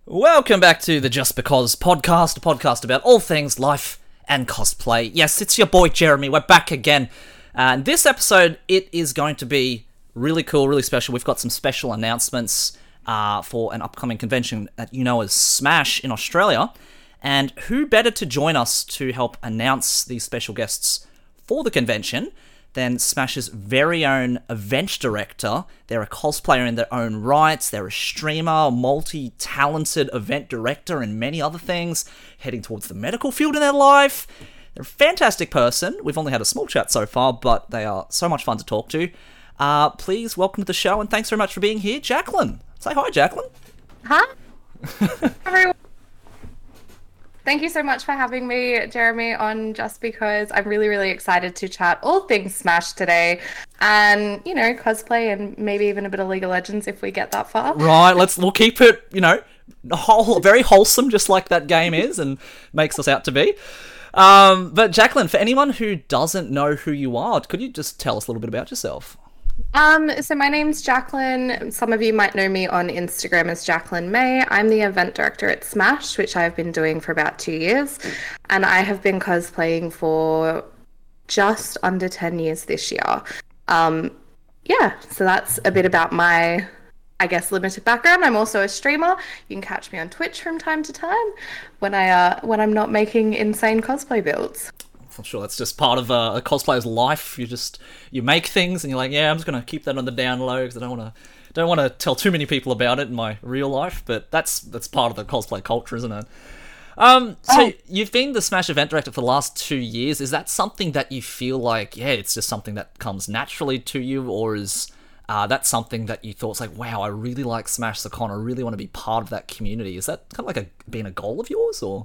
Welcome back to the Just Because podcast, a podcast about all things life and cosplay. Yes, it's your boy Jeremy. We're back again. And this episode, it is going to be really cool, really special. We've got some special announcements for an upcoming convention that you know as Smash in Australia. And who better to join us to help announce these special guests for the convention than Smash's very own event director. They're a cosplayer in their own rights. They're a streamer, multi-talented event director, and many other things, heading towards the medical field in their life. They're a fantastic person. We've only had a small chat so far, but they are so much fun to talk to. Please welcome to the show, and thanks very much for being here, Jacqueline. Say hi, Jacqueline. Hi, everyone. Thank you so much for having me, Jeremy, on Just Because. I'm really, really excited to chat all things Smash today and, you know, cosplay and maybe even a bit of League of Legends if we get that far. Right, we'll keep it, you know, very wholesome, just like that game is and makes us out to be. But Jacqueline, for anyone who doesn't know who you are, could you just tell us a little bit about yourself? So my name's Jacqueline. Some of you might know me on Instagram as Jacqueline May. I'm the event director at Smash, which I've been doing for about 2 years. And I have been cosplaying for just under 10 years this year. So that's a bit about my, I guess, limited background. I'm also a streamer. You can catch me on Twitch from time to time when I'm not making insane cosplay builds. I'm sure that's just part of a cosplayer's life. You make things and you're like, yeah, I'm just gonna keep that on the down low because I don't want to tell too many people about it in my real life. But that's part of the cosplay culture, isn't it? So you've been the Smash event director for the last 2 years. Is that something that you feel like, yeah, it's just something that comes naturally to you, or is that something that you thought's like, wow, I really like Smash the Con, I really want to be part of that community? Is that kind of like been a goal of yours, or?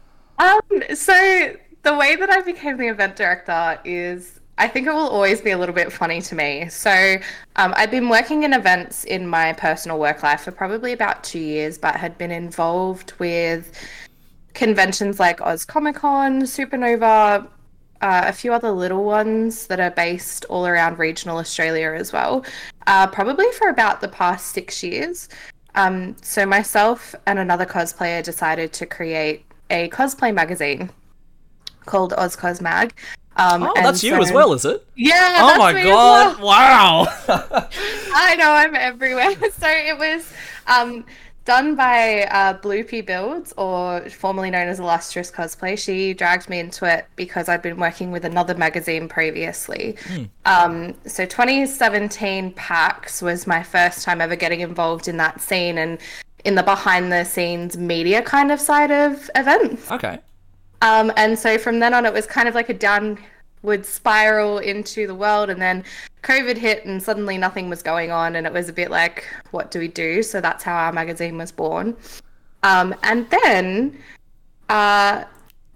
So the way that I became the event director is, I think it will always be a little bit funny to me. So I've been working in events in my personal work life for probably about 2 years, but had been involved with conventions like Oz Comic Con, Supernova, a few other little ones that are based all around regional Australia as well, probably for about the past 6 years. So myself and another cosplayer decided to create a cosplay magazine called OzCos Mag. That's you as well, is it? Yeah. Oh my god! Well. Wow. I know, I'm everywhere. So it was done by Bloopy Builds, or formerly known as Illustrious Cosplay. She dragged me into it because I'd been working with another magazine previously. So 2017 PAX was my first time ever getting involved in that scene and in the behind the scenes media kind of side of events. Okay. And so from then on, it was kind of like a downward spiral into the world. And then COVID hit and suddenly nothing was going on. And it was a bit like, what do we do? So that's how our magazine was born. And then a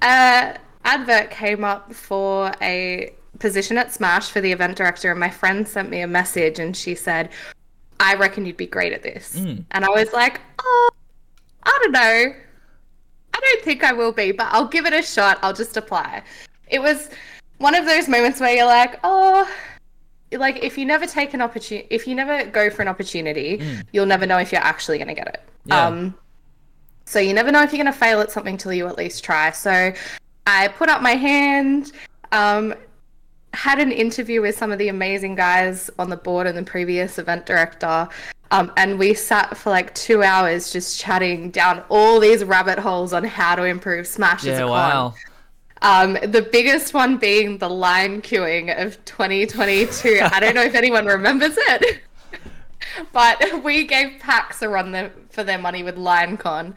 advert came up for a position at Smash for the event director. And my friend sent me a message and she said, I reckon you'd be great at this. And I was like, I don't know. I don't think I will be, but I'll give it a shot. I'll just apply. It was one of those moments where you're like, like if you never take an opportunity, if you never go for an opportunity, you'll never know if you're actually going to get it. Yeah. So you never know if you're going to fail at something till you at least try. So I put up my hand, had an interview with some of the amazing guys on the board and the previous event director. And we sat for like 2 hours just chatting down all these rabbit holes on how to improve Smash as a con. Wow. The biggest one being the line queuing of 2022. I don't know if anyone remembers it, but we gave PAX a run for their money with LineCon.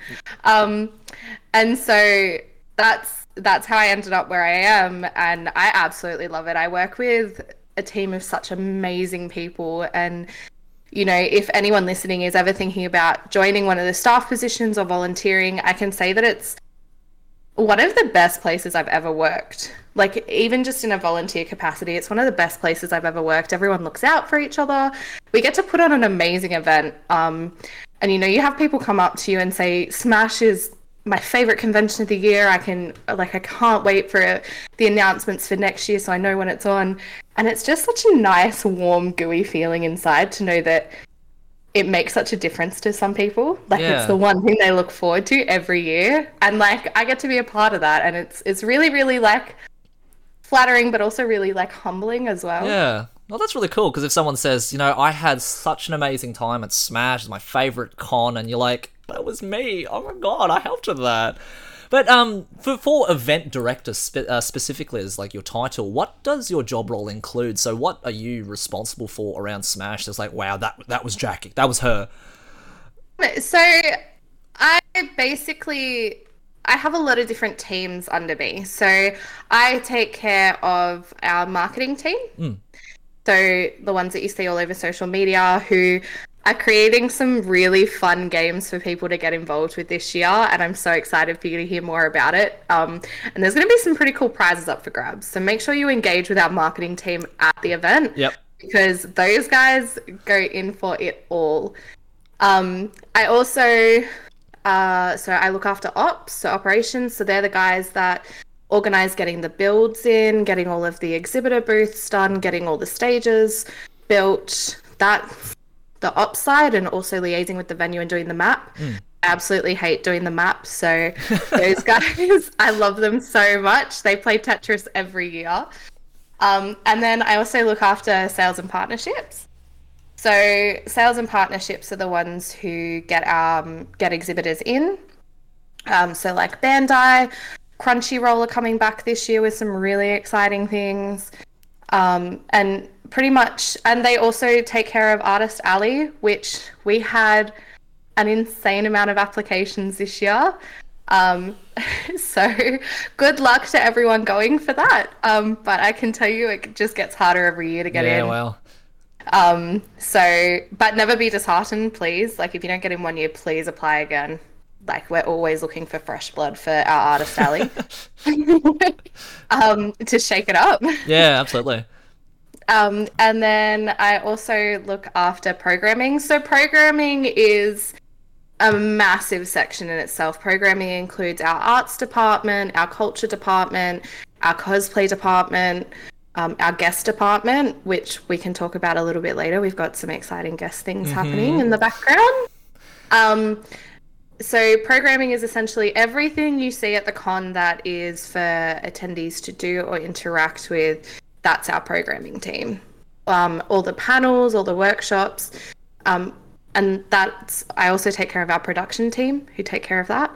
And so that's how I ended up where I am, and I absolutely love it. I work with a team of such amazing people, and you know, if anyone listening is ever thinking about joining one of the staff positions or volunteering, I can say that it's one of the best places I've ever worked. Like, even just in a volunteer capacity, it's one of the best places I've ever worked. Everyone looks out for each other. We get to put on an amazing event. And, you know, you have people come up to you and say, Smash is my favorite convention of the year. I can't wait for the announcements for next year so I know when it's on. And it's just such a nice, warm, gooey feeling inside to know that it makes such a difference to some people. Like it's Yeah. the one thing they look forward to every year. And like I get to be a part of that, and it's really, really like flattering, but also really like humbling as well. Yeah. Well, that's really cool because if someone says, I had such an amazing time at Smash, it's my favorite con, and you're like, that was me. Oh my god, I helped with that. But for event director specifically as like your title, what does your job role include? So what are you responsible for around Smash? It's like, wow, that was Jackie, that was her. So I basically I have a lot of different teams under me. So I take care of our marketing team. So the ones that you see all over social media who are creating some really fun games for people to get involved with this year. And I'm so excited for you to hear more about it. And there's going to be some pretty cool prizes up for grabs. So make sure you engage with our marketing team at the event. Yep. Because those guys go in for it all. I also, so I look after ops, so operations. So they're the guys that organize getting the builds in, getting all of the exhibitor booths done, getting all the stages built. That's the ops side, and also liaising with the venue and doing the map. I absolutely hate doing the map. So those guys, I love them so much. They play Tetris every year. And then I also look after sales and partnerships. So sales and partnerships are the ones who get exhibitors in. So like Bandai, Crunchyroll are coming back this year with some really exciting things. And pretty much, and they also take care of Artist Alley, which we had an insane amount of applications this year. So good luck to everyone going for that. But I can tell you it just gets harder every year to get in. Yeah, well. But never be disheartened, please. Like if you don't get in one year, please apply again. Like we're always looking for fresh blood for our Artist Alley. To shake it up. Yeah, absolutely. And then I also look after programming. So programming is a massive section in itself. Programming includes our arts department, our culture department, our cosplay department, our guest department, which we can talk about a little bit later. We've got some exciting guest things happening in the background. So programming is essentially everything you see at the con that is for attendees to do or interact with. That's our programming team. All the panels, all the workshops, and that's, I also take care of our production team who take care of that.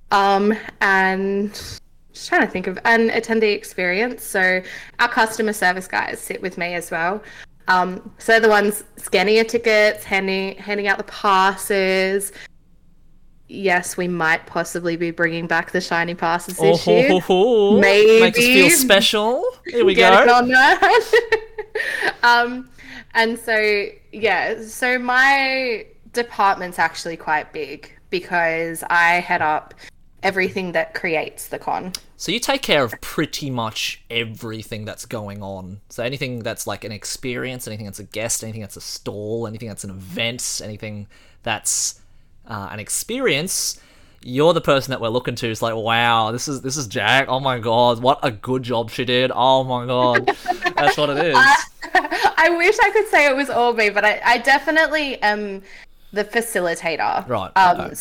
And just trying to think of an attendee experience. So our customer service guys sit with me as well. So they're the ones scanning your tickets, handing out the passes. Yes, we might possibly be bringing back the shiny passes this year. Maybe. Makes us feel special. Here we Get go. it on that. And so, yeah, so my department's actually quite big because I head up everything that creates the con. So you take care of pretty much everything that's going on. So anything that's like an experience, anything that's a guest, anything that's a stall, anything that's an event, anything that's an experience, you're the person that we're looking to. It's like, wow, this is Jack. Oh my god, what a good job she did. Oh my god, that's what it is. I wish I could say it was all me, but I definitely am the facilitator. Right. Okay.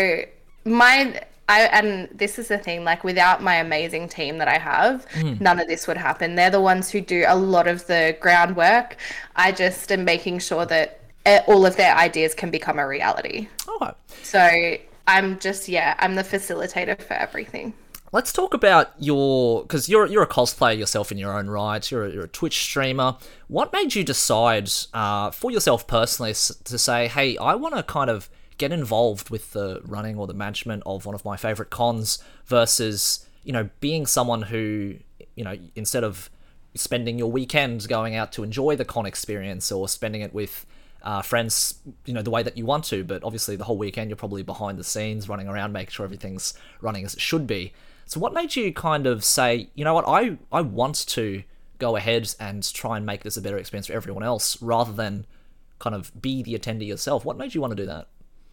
So and this is the thing, like without my amazing team that I have, none of this would happen. They're the ones who do a lot of the groundwork. I just am making sure that all of their ideas can become a reality. Okay. So I'm the facilitator for everything. Let's talk about because you're a cosplayer yourself in your own right. You're a Twitch streamer. What made you decide for yourself personally to say, hey, I want to kind of get involved with the running or the management of one of my favorite cons versus, being someone who, instead of spending your weekends going out to enjoy the con experience or spending it with friends, the way that you want to, but obviously the whole weekend you're probably behind the scenes running around, making sure everything's running as it should be. So what made you kind of say, you know what, I want to go ahead and try and make this a better experience for everyone else rather than kind of be the attendee yourself? What made you want to do that?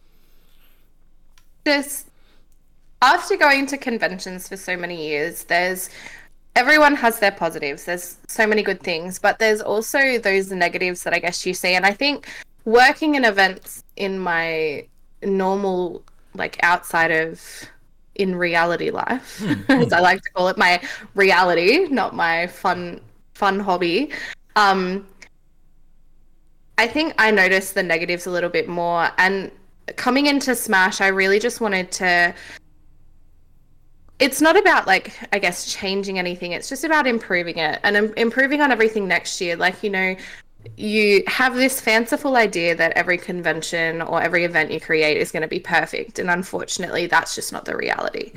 Just after going to conventions for so many years, everyone has their positives. There's so many good things, but there's also those negatives that I guess you see. And I think working in events in my normal, like outside of in reality life, as I like to call it, my reality, not my fun hobby. Um, I think I noticed the negatives a little bit more. And coming into Smash, I really just wanted to. It's not about, like, I guess, changing anything. It's just about improving it and improving on everything next year. Like, you have this fanciful idea that every convention or every event you create is going to be perfect. And unfortunately, that's just not the reality.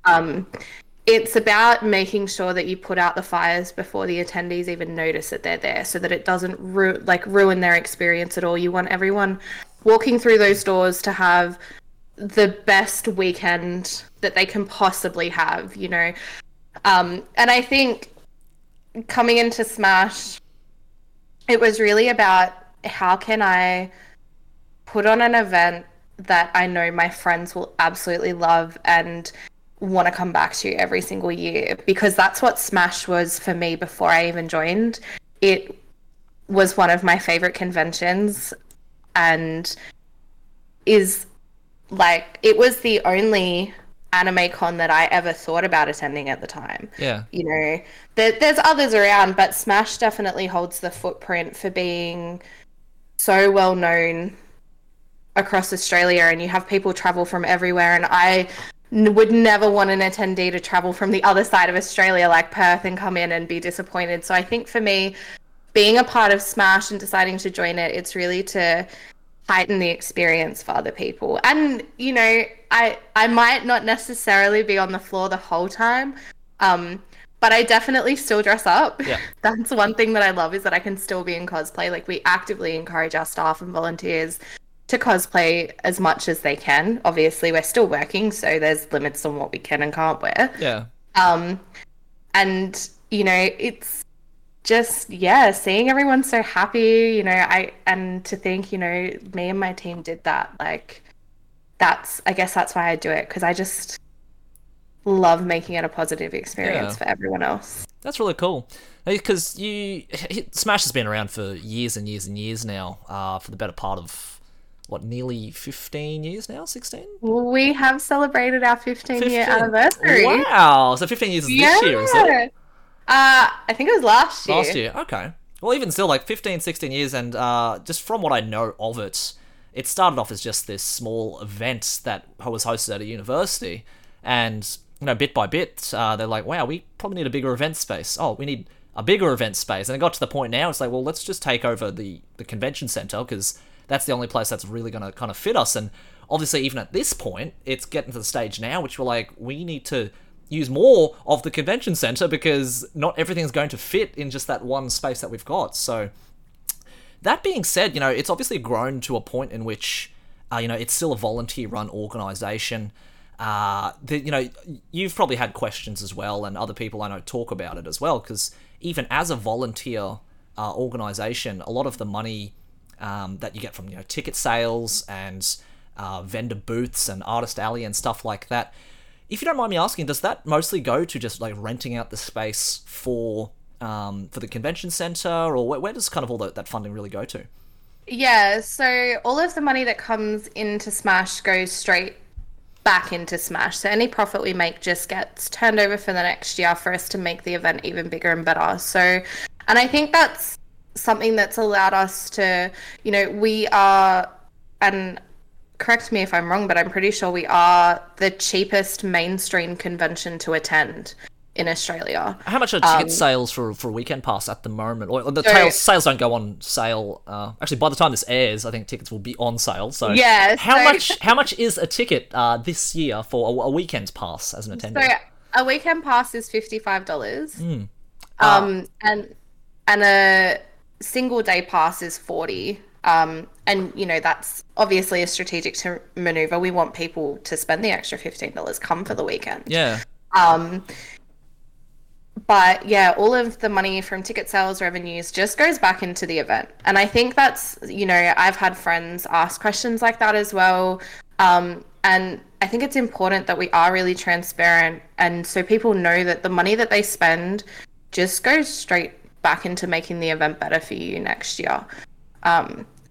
It's about making sure that you put out the fires before the attendees even notice that they're there, so that it doesn't ruin their experience at all. You want everyone walking through those doors to have the best weekend that they can possibly have, and I think coming into Smash, it was really about how can I put on an event that I know my friends will absolutely love and want to come back to every single year, because that's what Smash was for me before I even joined. It was one of my favorite conventions, and is like, it was the only anime con that I ever thought about attending at the time. Yeah. There's others around, but Smash definitely holds the footprint for being so well known across Australia, and you have people travel from everywhere, and I would never want an attendee to travel from the other side of Australia, like Perth, and come in and be disappointed. So I think for me, being a part of Smash and deciding to join it, it's really to heighten the experience for other people. And I might not necessarily be on the floor the whole time, but I definitely still dress up. Yeah. That's one thing that I love, is that I can still be in cosplay. Like, we actively encourage our staff and volunteers to cosplay as much as they can. Obviously, we're still working, so there's limits on what we can and can't wear. Yeah. And it's just, seeing everyone so happy, and to think, me and my team did that. Like, I guess that's why I do it, because I just love making it a positive experience for everyone else. That's really cool, because Smash has been around for years and years and years now, for the better part of nearly 15 years now, 16? We have celebrated our 15-year anniversary. Wow, so 15 years is this year, is it? I think it was last year. Last year, okay. Well, even still, like 15, 16 years, and just from what I know of it, it started off as just this small event that was hosted at a university, and bit by bit, they're like, wow, we probably need a bigger event space. Oh, we need a bigger event space. And it got to the point now, it's like, well, let's just take over the convention center, because that's the only place that's really going to kind of fit us. And obviously, even at this point, it's getting to the stage now, which we're like, we need to use more of the convention center, because not everything's going to fit in just that one space that we've got. So that being said, it's obviously grown to a point in which, it's still a volunteer-run organization. You've probably had questions as well, and other people I know talk about it as well, because even as a volunteer organization, a lot of the money that you get from ticket sales and vendor booths and Artist Alley and stuff like that, if you don't mind me asking, does that mostly go to just like renting out the space for the convention center, or where does kind of all that funding really go to? Yeah, so all of the money that comes into Smash goes straight back into Smash. So any profit we make just gets turned over for the next year for us to make the event even bigger and better. So, and I think that's something that's allowed us to, we are, and correct me if I'm wrong, but I'm pretty sure we are the cheapest mainstream convention to attend in Australia. How much are ticket sales for a weekend pass at the moment? Or sales don't go on sale. Actually, by the time this airs, I think tickets will be on sale. So yeah, how much is a ticket this year for a weekend pass as an attendee? So a weekend pass is $55. And a single day pass is $40. And that's obviously a strategic maneuver. We want people to spend the extra $15, come for the weekend. Yeah. But yeah, all of the money from ticket sales revenues just goes back into the event. And I think that's, I've had friends ask questions like that as well. And I think it's important that we are really transparent. And so people know that the money that they spend just goes straight back into making the event better for you next year.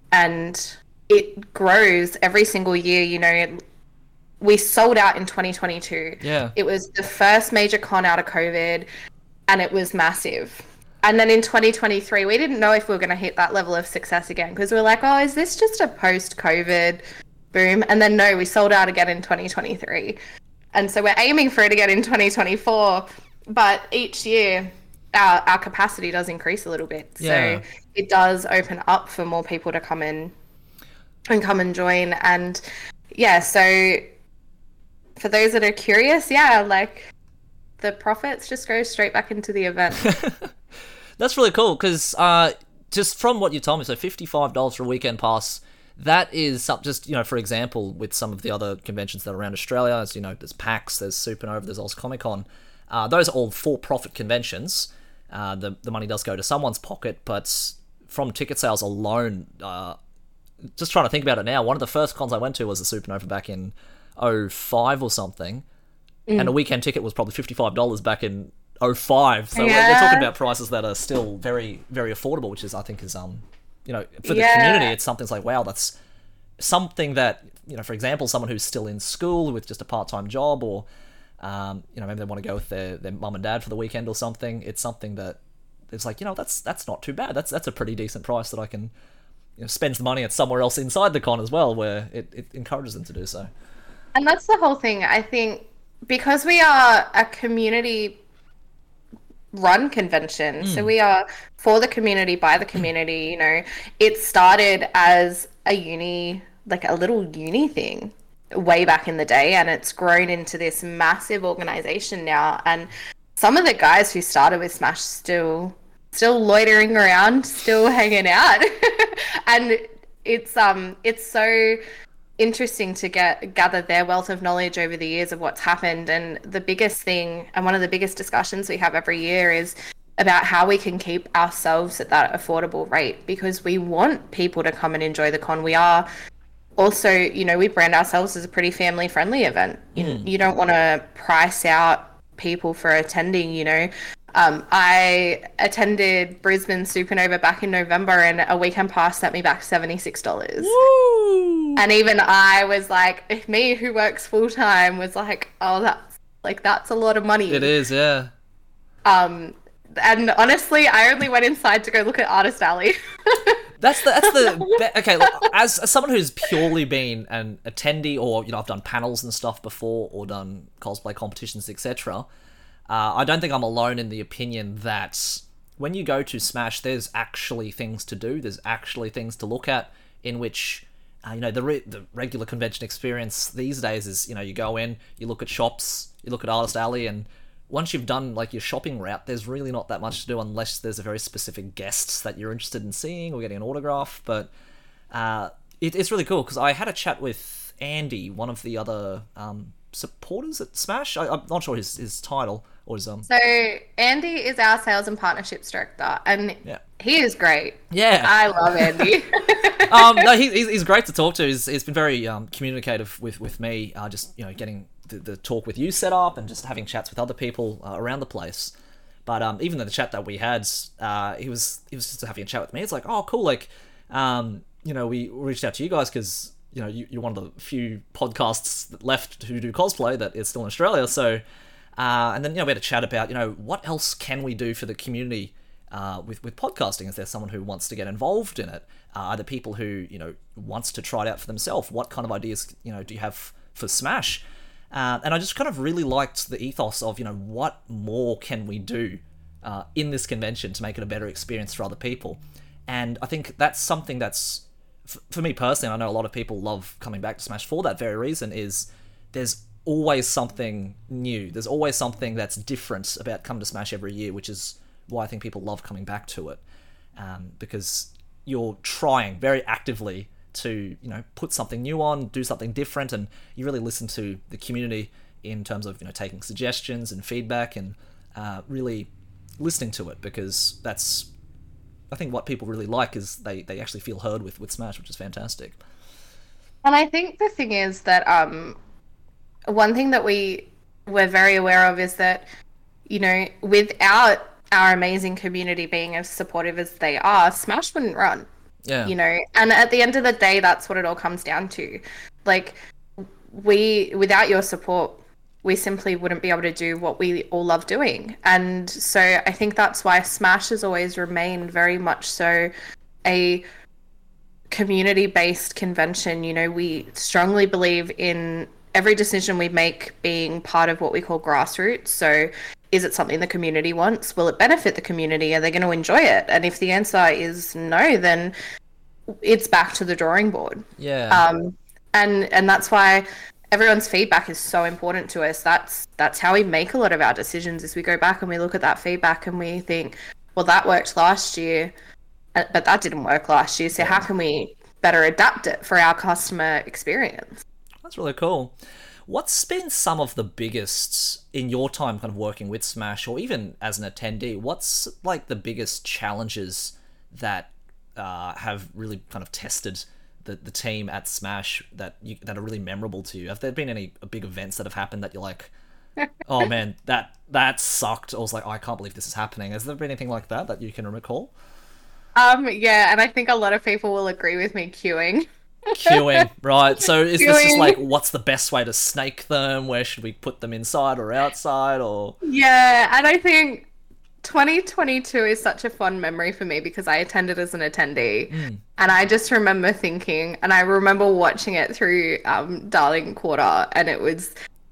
and it grows every single year. You know, we sold out in 2022. Yeah. It was the first major con out of COVID, and it was massive. And then in 2023, we didn't know if we were going to hit that level of success again, because we were like, oh, is this just a post-COVID boom? And then no, we sold out again in 2023. And so we're aiming for it again in 2024. But each year, our capacity does increase a little bit. Yeah. So it does open up for more people to come in and come and join. And yeah, so for those that are curious, yeah, like the profits just go straight back into the event. That's really cool, because just from what you told me, so $55 for a weekend pass, that is up just, you know, for example, with some of the other conventions that are around Australia, as you know, there's PAX, there's Supernova, there's Oz Comic Con. Those are all for-profit conventions. The money does go to someone's pocket, but from ticket sales alone, just trying to think about it now, one of the first cons I went to was the Supernova back in 2005 or something, and a weekend ticket was probably $55 back in 2005. So we're talking about prices that are still very, very affordable, which is, I think, is you know, for the community, it's something like, wow, that's something that, you know, for example, someone who's still in school with just a part-time job, or you know, maybe they want to go with their mum and dad for the weekend or something. It's something that it's like, you know, that's not too bad. That's a pretty decent price that I can, you know, spend the money at somewhere else inside the con as well, where it encourages them to do so. And that's the whole thing. I think because we are a community run convention, so we are for the community, by the community, you know, it started as a uni, like a little uni thing way back in the day, and it's grown into this massive organization now. And some of the guys who started with Smash still loitering around, still hanging out. And it's so interesting to gather their wealth of knowledge over the years of what's happened. And the biggest thing, and one of the biggest discussions we have every year, is about how we can keep ourselves at that affordable rate, because we want people to come and enjoy the con. We are also, you know, we brand ourselves as a pretty family friendly event. You don't want to price out people for attending, you know. I attended Brisbane Supernova back in November, and a weekend pass sent me back $76. Woo! And even I was like, me who works full time was like, oh, that's a lot of money. It is, yeah. And honestly, I only went inside to go look at Artist Alley. Okay, look, as someone who's purely been an attendee, or, you know, I've done panels and stuff before, or done cosplay competitions, etc., I don't think I'm alone in the opinion that when you go to Smash, there's actually things to do, there's actually things to look at, in which, you know, the regular convention experience these days is, you know, you go in, you look at shops, you look at Artist Alley, and once you've done, like, your shopping route, there's really not that much to do unless there's a very specific guest that you're interested in seeing or getting an autograph. But it's really cool, because I had a chat with Andy, one of the other supporters at Smash. I'm not sure his title or his So Andy is our sales and partnerships director, and he is great. Yeah, I love Andy. No, he's great to talk to. He's been very communicative with me. Just, you know, getting the talk with you set up, and just having chats with other people around the place. But even in the chat that we had, he was just having a chat with me. It's like, oh, cool. Like, you know, we reached out to you guys because, you know, you're one of the few podcasts left who do cosplay that is still in Australia. So, and then, you know, we had a chat about, you know, what else can we do for the community with podcasting? Is there someone who wants to get involved in it? Are there people who, you know, wants to try it out for themselves? What kind of ideas, you know, do you have for Smash? And I just kind of really liked the ethos of, you know, what more can we do in this convention to make it a better experience for other people? And I think that's something that's, for me personally, and I know a lot of people love coming back to Smash for that very reason, is there's always something new. There's always something that's different about coming to Smash every year, which is why I think people love coming back to it. Because you're trying very actively to, you know, put something new on, do something different, and you really listen to the community in terms of, you know, taking suggestions and feedback, and really listening to it, because that's, I think, what people really like, is they actually feel heard with Smash, which is fantastic. And I think the thing is that one thing that we're very aware of is that, you know, without our amazing community being as supportive as they are, Smash wouldn't run. Yeah. you know. And at the end of the day, that's what it all comes down to. Like, without your support, we simply wouldn't be able to do what we all love doing. And so I think that's why Smash has always remained very much so a community-based convention. You know, we strongly believe in every decision we make being part of what we call grassroots. So is it something the community wants? Will it benefit the community? Are they going to enjoy it? And if the answer is no, then it's back to the drawing board. Yeah. And that's why everyone's feedback is so important to us. That's how we make a lot of our decisions, is we go back and we look at that feedback and we think, well, that worked last year, but that didn't work last year. So how can we better adapt it for our customer experience? That's really cool. What's been some of the biggest, in your time kind of working with Smash, or even as an attendee, what's like the biggest challenges that have really kind of tested the team at Smash that are really memorable to you? Have there been any big events that have happened that you're like, oh man, that sucked? I was like, oh, I can't believe this is happening. Has there been anything like that you can recall? Yeah, and I think a lot of people will agree with me, queuing. Queuing, right. So is this just Queuing. like, what's the best way to snake them? Where should we put them, inside or outside? Or Yeah, and I think 2022 is such a fond memory for me because I attended as an attendee. And I just remember thinking, and I remember watching it through Darling Quarter, and it was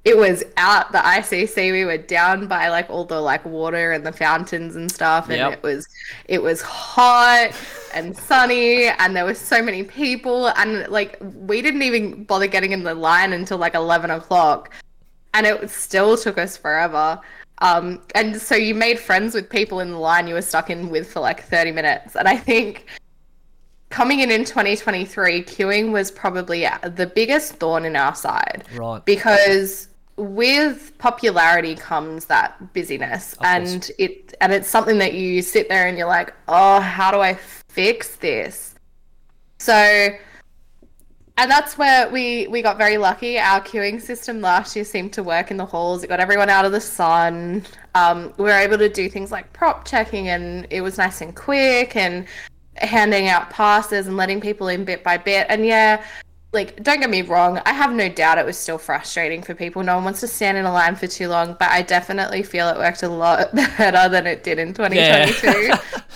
out the ICC. We were down by like all the like water and the fountains and stuff, and Yep. it was hot and sunny, and there were so many people, and like we didn't even bother getting in the line until like 11 o'clock, and it still took us forever. And so you made friends with people in the line you were stuck in with for like 30 minutes, and I think coming in 2023, queuing was probably the biggest thorn in our side. Right. Because with popularity comes that busyness, and it's something that you sit there and you're like, oh, how do I fix this? So, and that's where we got very lucky. Our queuing system last year seemed to work in the halls. It got everyone out of the sun. We were able to do things like prop checking, and it was nice and quick, and handing out passes and letting people in bit by bit. And yeah, like, don't get me wrong, I have no doubt it was still frustrating for people. No one wants to stand in a line for too long, but I definitely feel it worked a lot better than it did in 2022.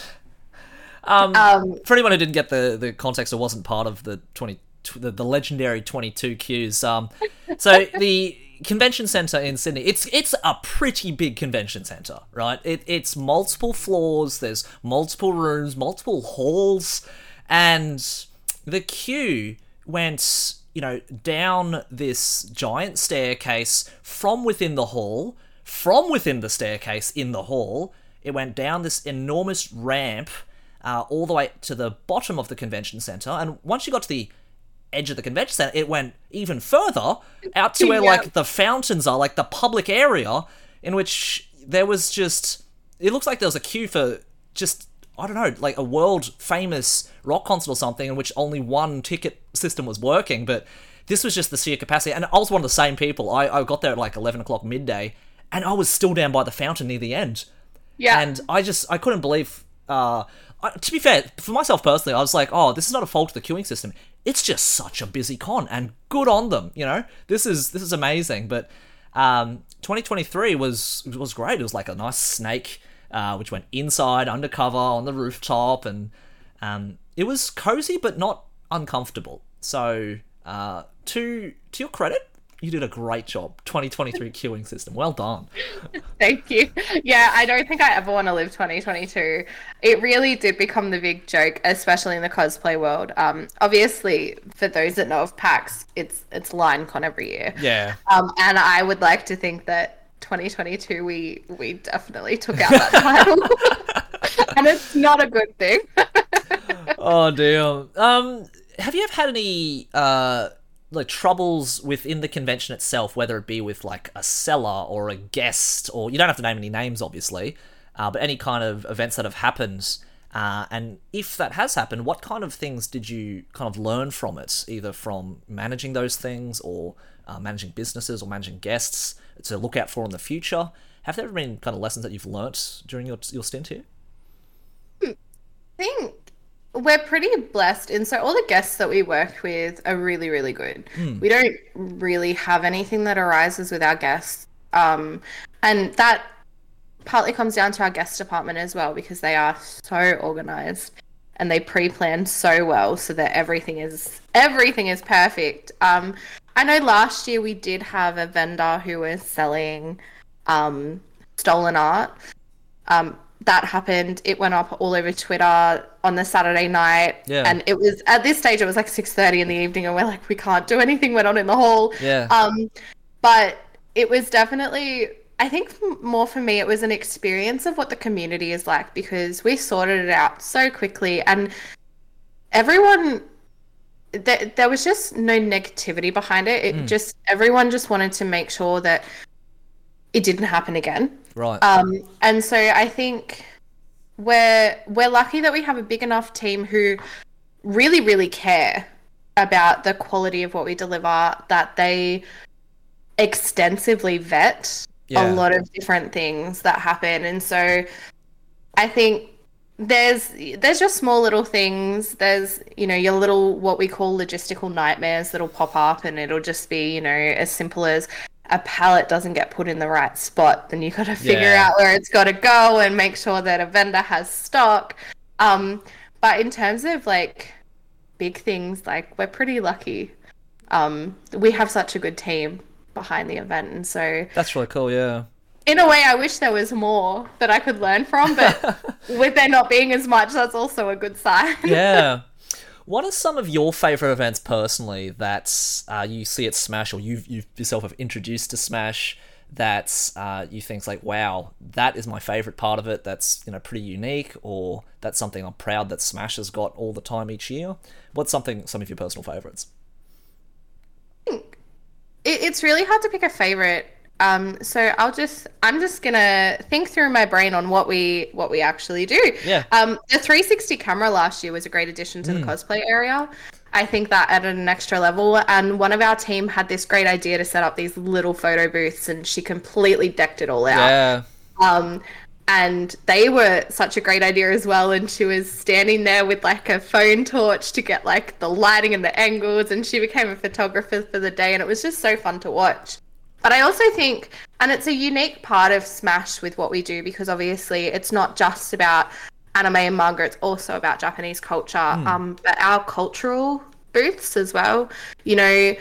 For anyone who didn't get the context or wasn't part of the legendary 22 queues, so the convention center in Sydney, it's a pretty big convention center, right? It's multiple floors, there's multiple rooms, multiple halls, and the queue went, down this giant staircase from within the hall, from within the staircase in the hall, it went down this enormous ramp all the way to the bottom of the convention center, and once you got to the edge of the convention center, it went even further out to where like the fountains are, like the public area, in which there was just, it looks like there was a queue for just, I don't know, like a world famous rock concert or something, in which only one ticket system was working. But this was just the sheer capacity, and I was one of the same people. I got there at like 11 o'clock midday, and I was still down by the fountain near the end. Yeah. And I couldn't believe, to be fair, for myself personally, I was like, oh, this is not a fault of the queuing system. It's just such a busy con, and good on them, This is amazing. But 2023 was great. It was like a nice snake, which went inside, undercover, on the rooftop, and it was cozy but not uncomfortable. So to your credit, you did a great job. 2023 queuing system. Well done. Thank you. Yeah, I don't think I ever want to live 2022. It really did become the big joke, especially in the cosplay world. Obviously, for those that know of PAX, it's LineCon every year. Yeah. And I would like to think that 2022 we definitely took out that title, and it's not a good thing. Oh dear. Have you ever had any like troubles within the convention itself, whether it be with like a seller or a guest, or you don't have to name any names, obviously, but any kind of events that have happened, and if that has happened, what kind of things did you kind of learn from it, either from managing those things, or managing businesses, or managing guests, to look out for in the future? Have there ever been kind of lessons that you've learnt during your stint here? I think we're pretty blessed, and so all the guests that we work with are really, really good. We don't really have anything that arises with our guests, and that partly comes down to our guest department as well, because they are so organized and they pre-plan so well so that everything is perfect. I know last year we did have a vendor who was selling stolen art. That happened. It went up all over Twitter on the Saturday night. Yeah. And it was, at this stage, it was like 6:30 in the evening, and we're like, we can't do anything. We're not in the hall. Yeah. But it was definitely, I think more for me, it was an experience of what the community is like, because we sorted it out so quickly, and everyone, there was just no negativity behind it. It just, everyone just wanted to make sure that it didn't happen again. Right. And so I think we're lucky that we have a big enough team who really, really care about the quality of what we deliver, that they extensively vet a lot of different things that happen. And so I think there's just small little things. There's, your little, what we call logistical nightmares that'll pop up, and it'll just be, as simple as a pallet doesn't get put in the right spot. Then you got to figure out where it's got to go and make sure that a vendor has stock. But in terms of like big things, like, we're pretty lucky. We have such a good team behind the event, and so That's really cool. Yeah. in a way, I wish there was more that I could learn from, but with there not being as much, that's also a good sign. Yeah. What are some of your favourite events personally that you see at Smash, or you yourself have introduced to Smash, that you think's like, wow, that is my favourite part of it, that's pretty unique, or that's something I'm proud that Smash has got all the time each year? What's some of your personal favourites? It's really hard to pick a favourite. So I'm just gonna think through my brain on what we actually do. Yeah. The 360 camera last year was a great addition to the cosplay area. I think that added an extra level, and one of our team had this great idea to set up these little photo booths, and she completely decked it all out. Yeah. And they were such a great idea as well, and she was standing there with like a phone torch to get like the lighting and the angles, and she became a photographer for the day, and it was just so fun to watch. But I also think, and it's a unique part of Smash with what we do, because obviously it's not just about anime and manga, it's also about Japanese culture, but our cultural booths as well. We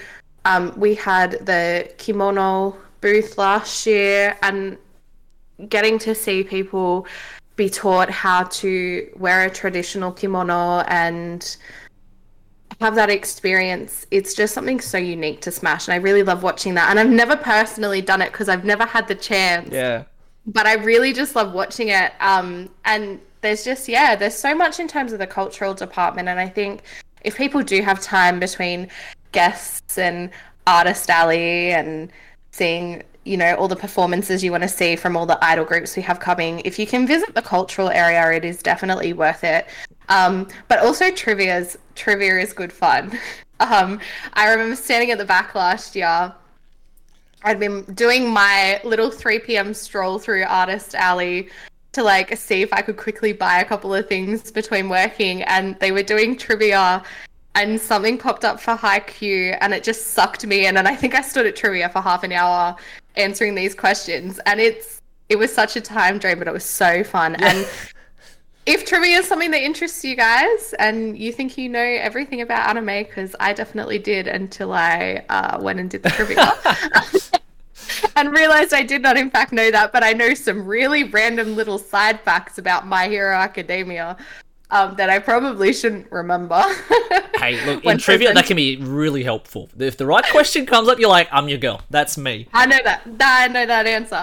had the kimono booth last year, and getting to see people be taught how to wear a traditional kimono and have that experience, it's just something so unique to Smash, and I really love watching that. And I've never personally done it because I've never had the chance. Yeah. But I really just love watching it. And there's just, there's so much in terms of the cultural department, and I think if people do have time between guests and Artist Alley and seeing, all the performances you want to see from all the idol groups we have coming, if you can visit the cultural area, it is definitely worth it. But also trivia is good fun. I remember standing at the back last year. I'd been doing my little 3 p.m. stroll through Artist Alley to like see if I could quickly buy a couple of things between working, and they were doing trivia, and something popped up for Haikyuu, and it just sucked me in, and I think I stood at trivia for half an hour answering these questions, and it was such a time drain, but it was so fun. And if trivia is something that interests you guys and you think you know everything about anime, because I definitely did until I went and did the trivia and realized I did not in fact know that, but I know some really random little side facts about My Hero Academia that I probably shouldn't remember. Hey, look, in trivia, that can be really helpful. If the right question comes up, you're like, I'm your girl. That's me. I know that. I know that answer.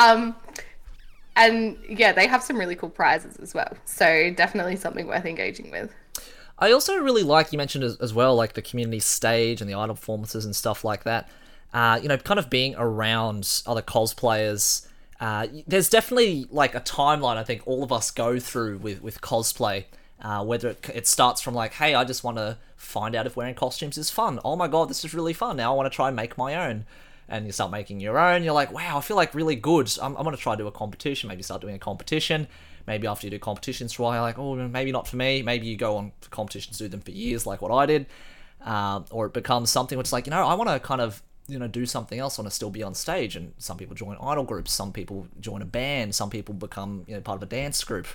And yeah, they have some really cool prizes as well. So definitely something worth engaging with. I also really like, you mentioned as well, like the community stage and the idol performances and stuff like that. Kind of being around other cosplayers. There's definitely like a timeline I think all of us go through with cosplay. Whether it starts from like, hey, I just want to find out if wearing costumes is fun. Oh my god, this is really fun. Now I want to try and make my own. and you start making your own, you're like, wow, I feel like really good. I'm going to try to do a competition. Maybe start doing a competition. Maybe after you do competitions for a while, you're like, oh, maybe not for me. Maybe you go on for competitions, do them for years, like what I did. Or it becomes something which is like, I want to kind of, do something else. I want to still be on stage. And some people join idol groups. Some people join a band. Some people become, part of a dance group.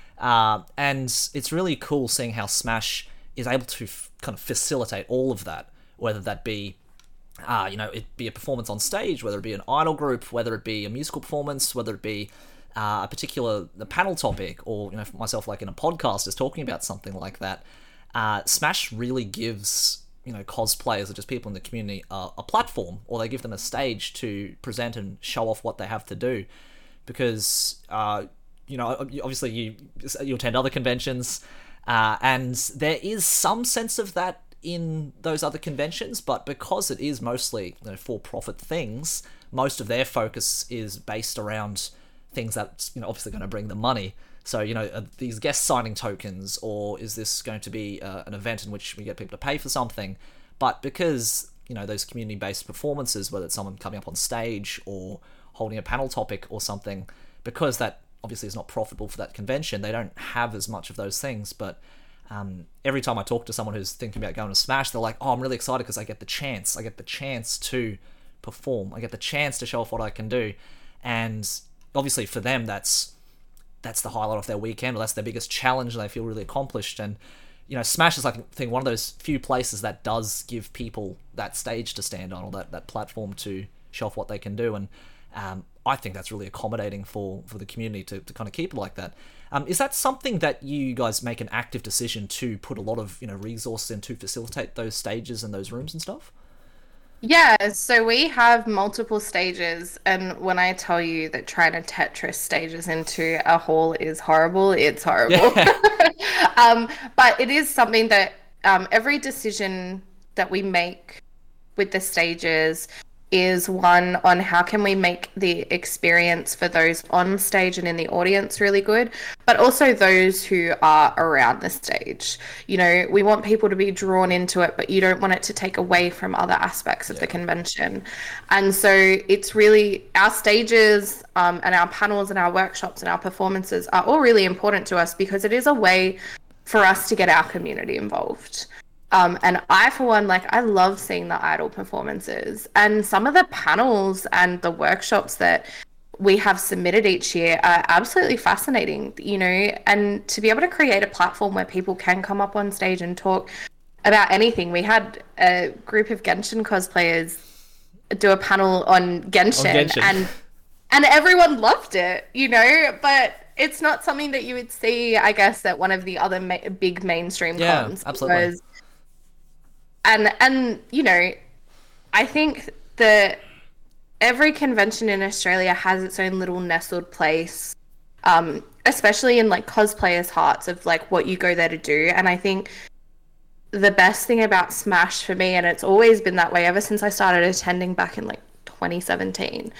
And it's really cool seeing how Smash is able to kind of facilitate all of that, whether that be, it be a performance on stage, whether it be an idol group, whether it be a musical performance, whether it be a particular panel topic, or, for myself, like in a podcast, is talking about something like that. Smash really gives, cosplayers or just people in the community a platform, or they give them a stage to present and show off what they have to do. Because, obviously you attend other conventions, and there is some sense of that in those other conventions, but because it is mostly for-profit things, most of their focus is based around things that's obviously going to bring them money. So, are these guest signing tokens, or is this going to be an event in which we get people to pay for something? But because, those community-based performances, whether it's someone coming up on stage or holding a panel topic or something, because that obviously is not profitable for that convention, they don't have as much of those things. But every time I talk to someone who's thinking about going to Smash, they're like, oh, I'm really excited because I get the chance. I get the chance to perform. I get the chance to show off what I can do. And obviously for them, that's the highlight of their weekend, or that's their biggest challenge, and they feel really accomplished. And Smash is, like, I think, one of those few places that does give people that stage to stand on, or that platform to show off what they can do. And I think that's really accommodating for the community to kind of keep it like that. Is that something that you guys make an active decision to put a lot of resources in to facilitate those stages and those rooms and stuff? Yeah, so we have multiple stages, and when I tell you that trying to Tetris stages into a hall is horrible, it's horrible. Yeah. But it is something that every decision that we make with the stages is one on how can we make the experience for those on stage and in the audience really good, but also those who are around the stage. We want people to be drawn into it, but you don't want it to take away from other aspects of the convention. And so it's really our stages and our panels and our workshops and our performances are all really important to us, because it is a way for us to get our community involved. And I, for one, I love seeing the idol performances, and some of the panels and the workshops that we have submitted each year are absolutely fascinating, and to be able to create a platform where people can come up on stage and talk about anything. We had a group of Genshin cosplayers do a panel on Genshin, and everyone loved it, but it's not something that you would see, I guess, at one of the other big mainstream cons. Absolutely. Because And I think that every convention in Australia has its own little nestled place, especially in cosplayers' hearts of what you go there to do. And I think the best thing about Smash for me, and it's always been that way ever since I started attending back in 2017,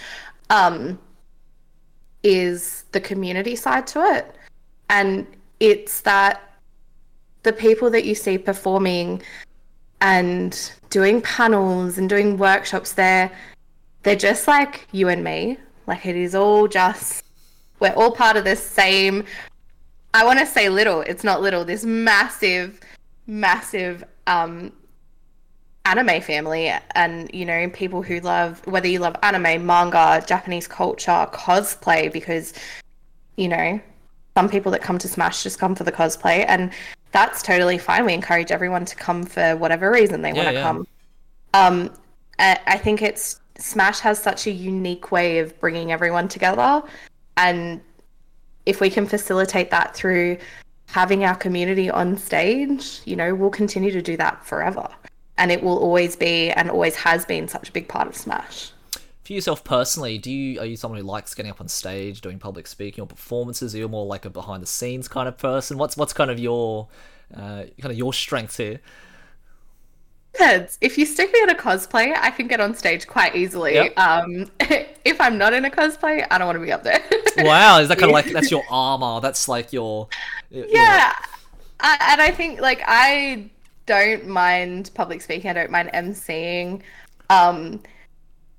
is the community side to it. And it's that the people that you see performing and doing panels and doing workshops, they're just like you and me. It is all just, we're all part of this same, I want to say it's not little, this massive anime family. And people who love, whether you love anime, manga, Japanese culture, cosplay, because some people that come to Smash just come for the cosplay, and that's totally fine. We encourage everyone to come for whatever reason they want to come. I think Smash has such a unique way of bringing everyone together, and if we can facilitate that through having our community on stage, we'll continue to do that forever, and it will always be and always has been such a big part of Smash. For yourself personally, are you someone who likes getting up on stage, doing public speaking or performances? Are you more like a behind the scenes kind of person? What's kind of your strength here? Depends. If you stick me in a cosplay, I can get on stage quite easily. Yep. If I'm not in a cosplay, I don't want to be up there. Wow, is that kind of that's your armor? That's your yeah. And I think I don't mind public speaking. I don't mind emceeing.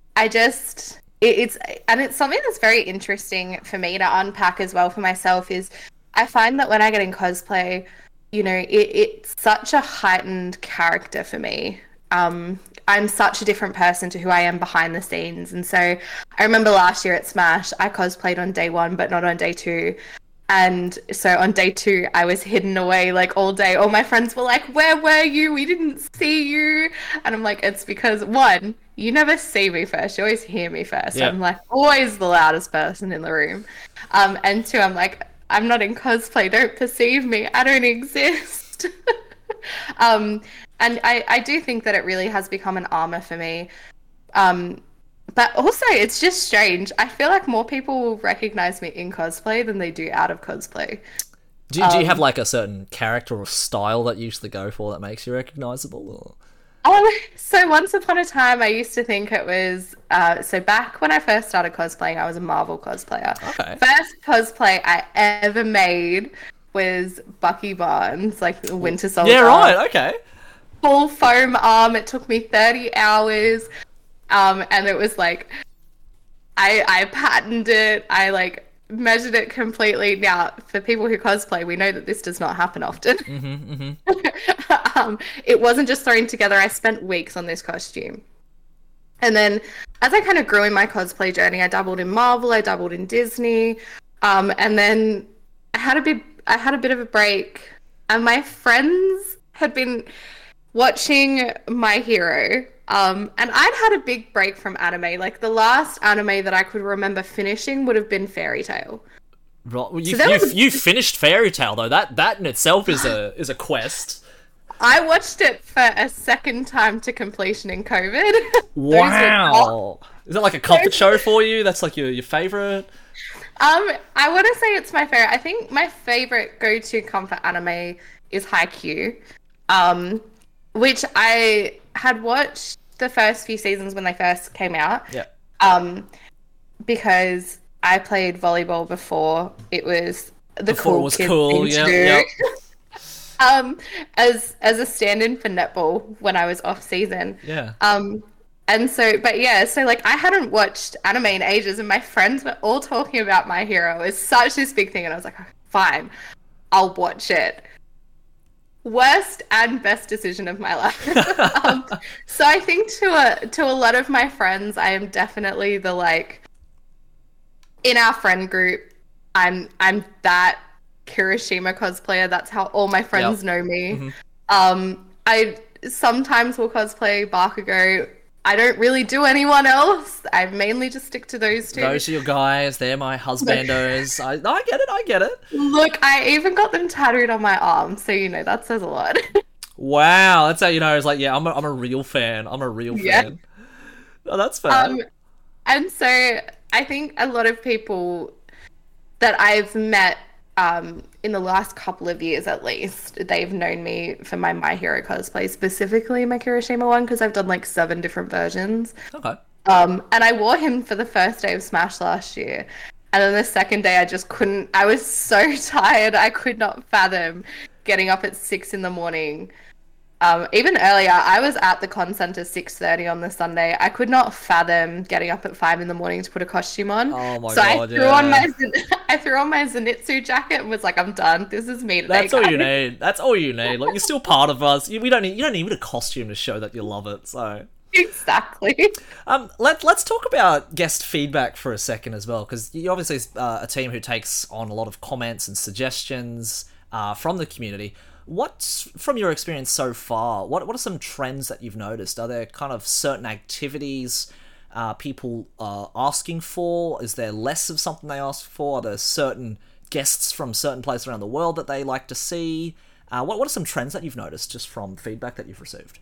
it's something that's very interesting for me to unpack as well for myself is I find that when I get in cosplay, it's such a heightened character for me. I'm such a different person to who I am behind the scenes. And so I remember last year at Smash, I cosplayed on day 1, but not on day 2. And so on day 2, I was hidden away like all day. All my friends were like, "Where were you? We didn't see you." And I'm like, it's because 1, you never see me first. You always hear me first. Yeah. I'm like always the loudest person in the room. And 2, I'm like, I'm not in cosplay. Don't perceive me. I don't exist. And I do think that it really has become an armor for me. But also, it's just strange. I feel like more people will recognize me in cosplay than they do out of cosplay. Do you have like a certain character or style that you usually go for that makes you recognizable? So once upon a time, I used to think it was... so back when I first started cosplaying, I was a Marvel cosplayer. Okay. First cosplay I ever made was Bucky Barnes, like the Winter Soldier. Yeah, right, okay. Full foam arm. It took me 30 hours. And it was like, I patterned it. I like measured it completely. Now, for people who cosplay, we know that this does not happen often. It wasn't just thrown together. I spent weeks on this costume. And then as I kind of grew in my cosplay journey, I dabbled in Marvel, I dabbled in Disney. And then I had a bit of a break. And my friends had been watching My Hero. And I'd had a big break from anime. Like the last anime that I could remember finishing would have been Fairy Tail. Right. Well, you finished Fairy Tail though. That in itself is a quest. I watched it for a second time to completion in COVID. Wow. Is that like a comfort show for you? That's like your favorite? I want to say it's my favorite. I think my favorite go-to comfort anime is Haikyuu, which I had watched the first few seasons when they first came out. Yeah. Because I played volleyball before it was the cool kid thing to do. Yep. As a stand-in for netball when I was off season. Yeah. And so, but yeah, so like I hadn't watched anime in ages, and my friends were all talking about My Hero. It's such this big thing, and I was like, fine, I'll watch it. Worst and best decision of my life. So I think to a lot of my friends, I am definitely the like in our friend group. I'm that Kirishima cosplayer. That's how all my friends know me. I sometimes will cosplay Bakugo. I don't really do anyone else. I mainly just stick to those 2. Those are your guys. They're my husbandos. I get it. Look, I even got them tattooed on my arm, so that says a lot. Wow, that's how you know. It's like, yeah, I'm a real fan. I'm a real fan. Oh, that's fair. And so I think a lot of people that I've met in the last couple of years at least, they've known me for my My Hero cosplay, specifically my Kirishima one, because I've done like 7 different versions. Okay. And I wore him for the first day of Smash last year. And then the second day I just couldn't, I was so tired, I could not fathom getting up at 6 in the morning. Even earlier, I was at the con center 6:30 on the Sunday. I could not fathom getting up at 5 in the morning to put a costume on. Oh my god! I threw on my Zenitsu jacket and was like, "I'm done. This is me today." That's all you need. That's all you need. Like, you're still part of us. You don't need a costume to show that you love it. So exactly. Let's talk about guest feedback for a second as well, because you obviously a team who takes on a lot of comments and suggestions from the community. What's, from your experience so far, what are some trends that you've noticed? Are there kind of certain activities people are asking for? Is there less of something they ask for? Are there certain guests from certain places around the world that they like to see? What are some trends that you've noticed just from feedback that you've received?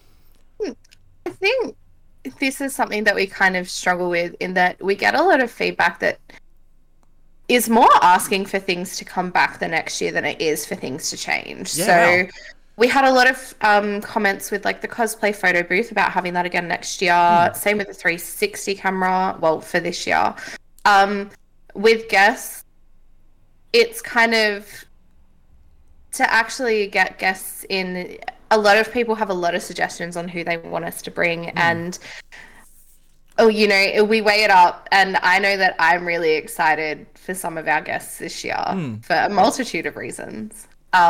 I think this is something that we kind of struggle with, in that we get a lot of feedback that is more asking for things to come back the next year than it is for things to change. Yeah, so we had a lot of comments with like the cosplay photo booth about having that again next year. Same with the 360 camera, well, for this year. With guests, it's kind of to actually get guests in. A lot of people have a lot of suggestions on who they want us to bring, and Oh, you know, we weigh it up, and I know that I'm really excited for some of our guests this year for a multitude of reasons.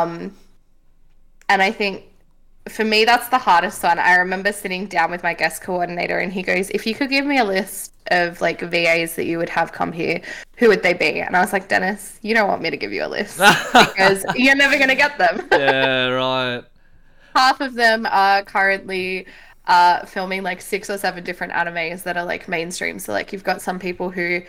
And I think for me, that's the hardest one. I remember sitting down with my guest coordinator, and he goes, "If you could give me a list of like VAs that you would have come here, who would they be?" And I was like, "Dennis, you don't want me to give you a list because you're never going to get them." Yeah, right. Half of them are currently filming like 6 or 7 different animes that are like mainstream. So like you've got some people who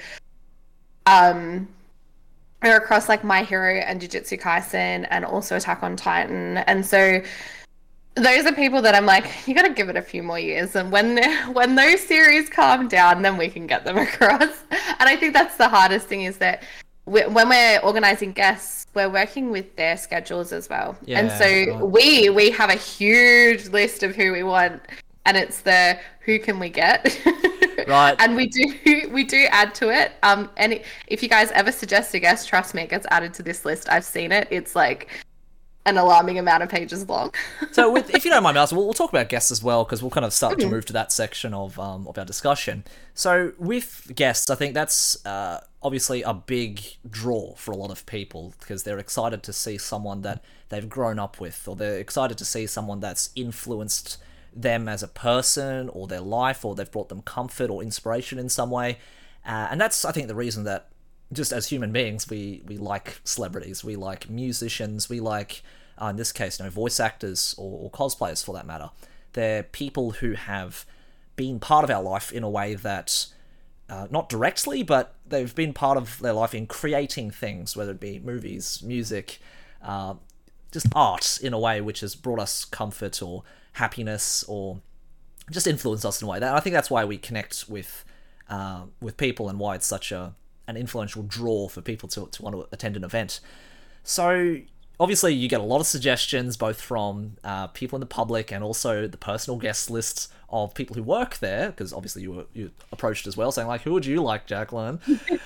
are across like My Hero and Jujutsu Kaisen and also Attack on Titan. And so those are people that I'm like, you got to give it a few more years, and when those series calm down, then we can get them across. And I think that's the hardest thing, is that when we're organizing guests, we're working with their schedules as well. Yeah, and so we have a huge list of who we want, and it's the who can we get. Right. And we do add to it. And if you guys ever suggest a guest, trust me, it gets added to this list. I've seen it. It's like an alarming amount of pages long. So, if you don't mind me asking, we'll talk about guests as well, because we'll kind of start to move to that section of our discussion. So, with guests, I think that's obviously a big draw for a lot of people, because they're excited to see someone that they've grown up with, or they're excited to see someone that's influenced them as a person, or their life, or they've brought them comfort or inspiration in some way. And that's, I think, the reason that, just as human beings, we like celebrities, we like musicians, we like, in this case, voice actors or cosplayers for that matter. They're people who have been part of our life in a way that, not directly, but they've been part of their life in creating things, whether it be movies, music, just art in a way which has brought us comfort or happiness, or just influenced us in a way. I think that's why we connect with people, and why it's such an influential draw for people to want to attend an event. So obviously you get a lot of suggestions, both from people in the public and also the personal guest lists of people who work there, because obviously you approached as well, saying like, who would you like, Jacqueline?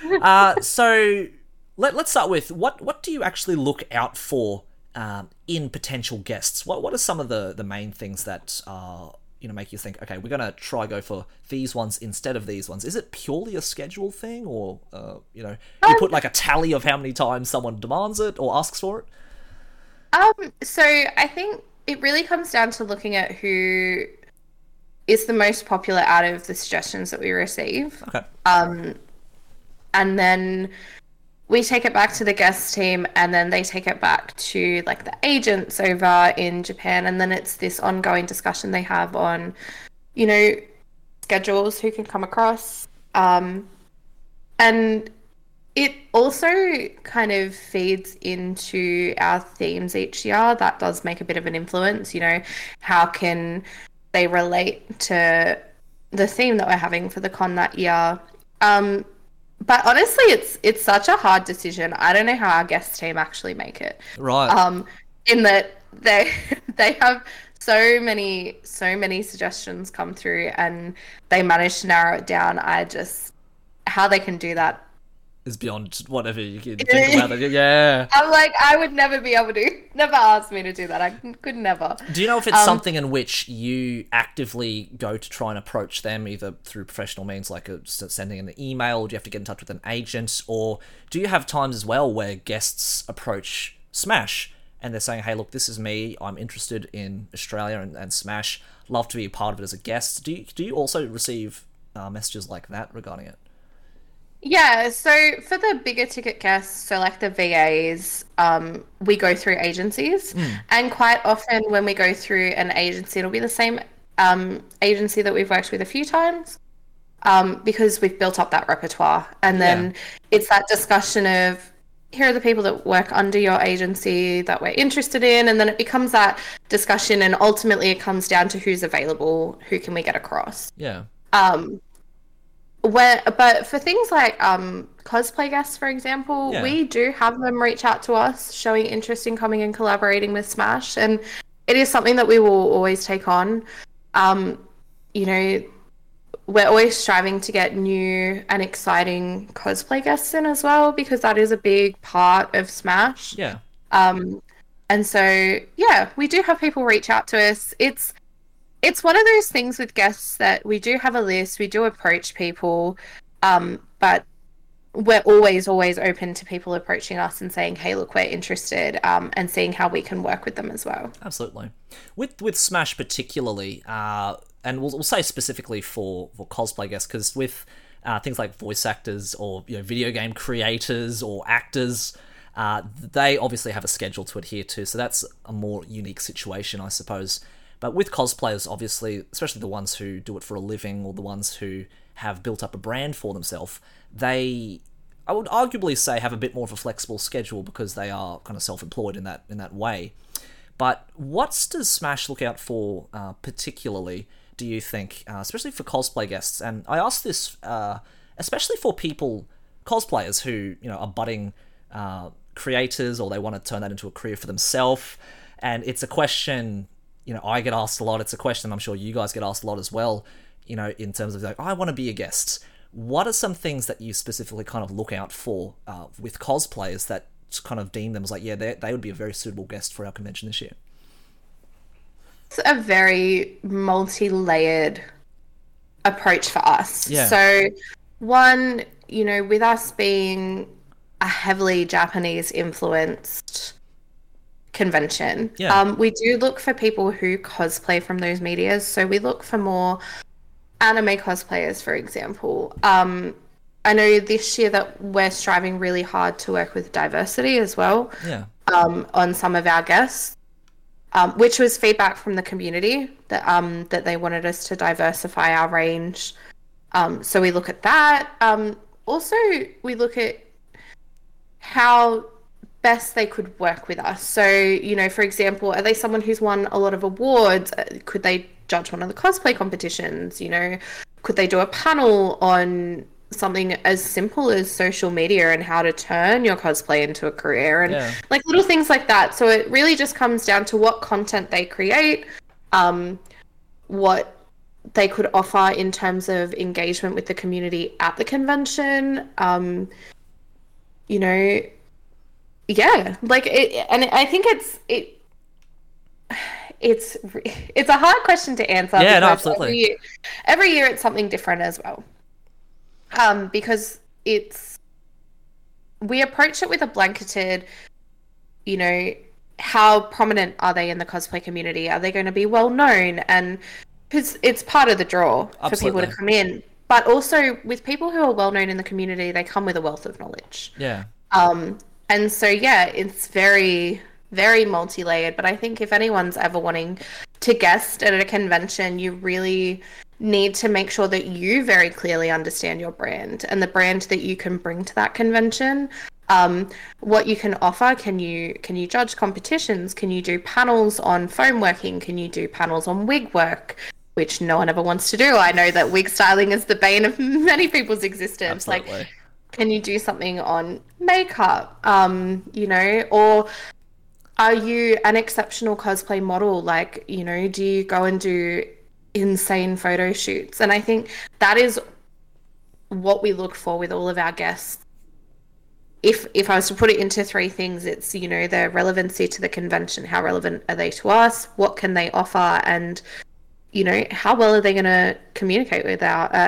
So let's start with what do you actually look out for in potential guests? What are some of the main things that make you think, okay, we're going to go for these ones instead of these ones? Is it purely a schedule thing, or, you put like a tally of how many times someone demands it or asks for it? So I think it really comes down to looking at who is the most popular out of the suggestions that we receive. Okay. And then we take it back to the guest team, and then they take it back to like the agents over in Japan, and then it's this ongoing discussion they have on, schedules, who can come across. And it also kind of feeds into our themes each year. That does make a bit of an influence, how can they relate to the theme that we're having for the con that year. But honestly, it's such a hard decision. I don't know how our guest team actually make it. Right. In that they have so many suggestions come through, and they manage to narrow it down. How they can do that is beyond whatever you can think about it. Yeah. I'm like, I would never be able to. Never ask me to do that. I could never. Do you know if it's something in which you actively go to try and approach them, either through professional means, like just sending an email, or do you have to get in touch with an agent, or do you have times as well where guests approach Smash and they're saying, hey, look, this is me, I'm interested in Australia and Smash, love to be a part of it as a guest? Do you also receive messages like that regarding it? Yeah, so for the bigger ticket guests, so like the VAs, we go through agencies. And quite often when we go through an agency, it'll be the same agency that we've worked with a few times, because we've built up that repertoire. And then it's that discussion of, here are the people that work under your agency that we're interested in, and then it becomes that discussion, and ultimately it comes down to who's available, who can we get across. Yeah. But for things like cosplay guests, for example, we do have them reach out to us showing interest in coming and collaborating with Smash, and it is something that we will always take on. We're always striving to get new and exciting cosplay guests in as well, because that is a big part of Smash. Yeah. And so, we do have people reach out to us. It's one of those things with guests that we do have a list, we do approach people, but we're always open to people approaching us and saying, "Hey, look, we're interested," and seeing how we can work with them as well. Absolutely. With Smash particularly, and we'll say specifically for cosplay guests, because with things like voice actors or video game creators or actors, they obviously have a schedule to adhere to, so that's a more unique situation, I suppose. But with cosplayers, obviously, especially the ones who do it for a living or the ones who have built up a brand for themselves, they, I would arguably say, have a bit more of a flexible schedule because they are kind of self-employed in that way. But what does Smash look out for particularly, do you think, especially for cosplay guests? And I ask this especially for people, cosplayers who are budding creators, or they want to turn that into a career for themselves. And it's a question I get asked a lot. It's a question I'm sure you guys get asked a lot as well. In terms of like, I want to be a guest. What are some things that you specifically kind of look out for with cosplayers that kind of deem them as like, yeah, they would be a very suitable guest for our convention this year? It's a very multi-layered approach for us. Yeah. So one, with us being a heavily Japanese influenced convention, Yeah. we do look for people who cosplay from those medias. So we look for more anime cosplayers, for example. I know this year that we're striving really hard to work with diversity as well. Yeah. On some of our guests, which was feedback from the community that they wanted us to diversify our range. So we look at that. Also, we look at how best they could work with us. So, for example, are they someone who's won a lot of awards? Could they judge one of the cosplay competitions? Could they do a panel on something as simple as social media and how to turn your cosplay into a career, and like little things like that. So it really just comes down to what content they create, what they could offer in terms of engagement with the community at the convention. Like it, and I think it's a hard question to answer. Yeah, no, absolutely. Every year it's something different as well. Because we approach it with a blanketed, how prominent are they in the cosplay community? Are they going to be well known? And because it's part of the draw for people to come in. But also with people who are well known in the community, they come with a wealth of knowledge. Yeah. And so, it's very, very multi-layered. But I think if anyone's ever wanting to guest at a convention, you really need to make sure that you very clearly understand your brand and the brand that you can bring to that convention. What you can offer. Can you judge competitions? Can you do panels on foam working? Can you do panels on wig work? Which no one ever wants to do. I know that wig styling is the bane of many people's existence. Absolutely. Like, can you do something on makeup? Or are you an exceptional cosplay model? Like, do you go and do insane photo shoots? And I think that is what we look for with all of our guests. If I was to put it into three things, it's, their relevancy to the convention. How relevant are they to us? What can they offer? And, how well are they going to communicate with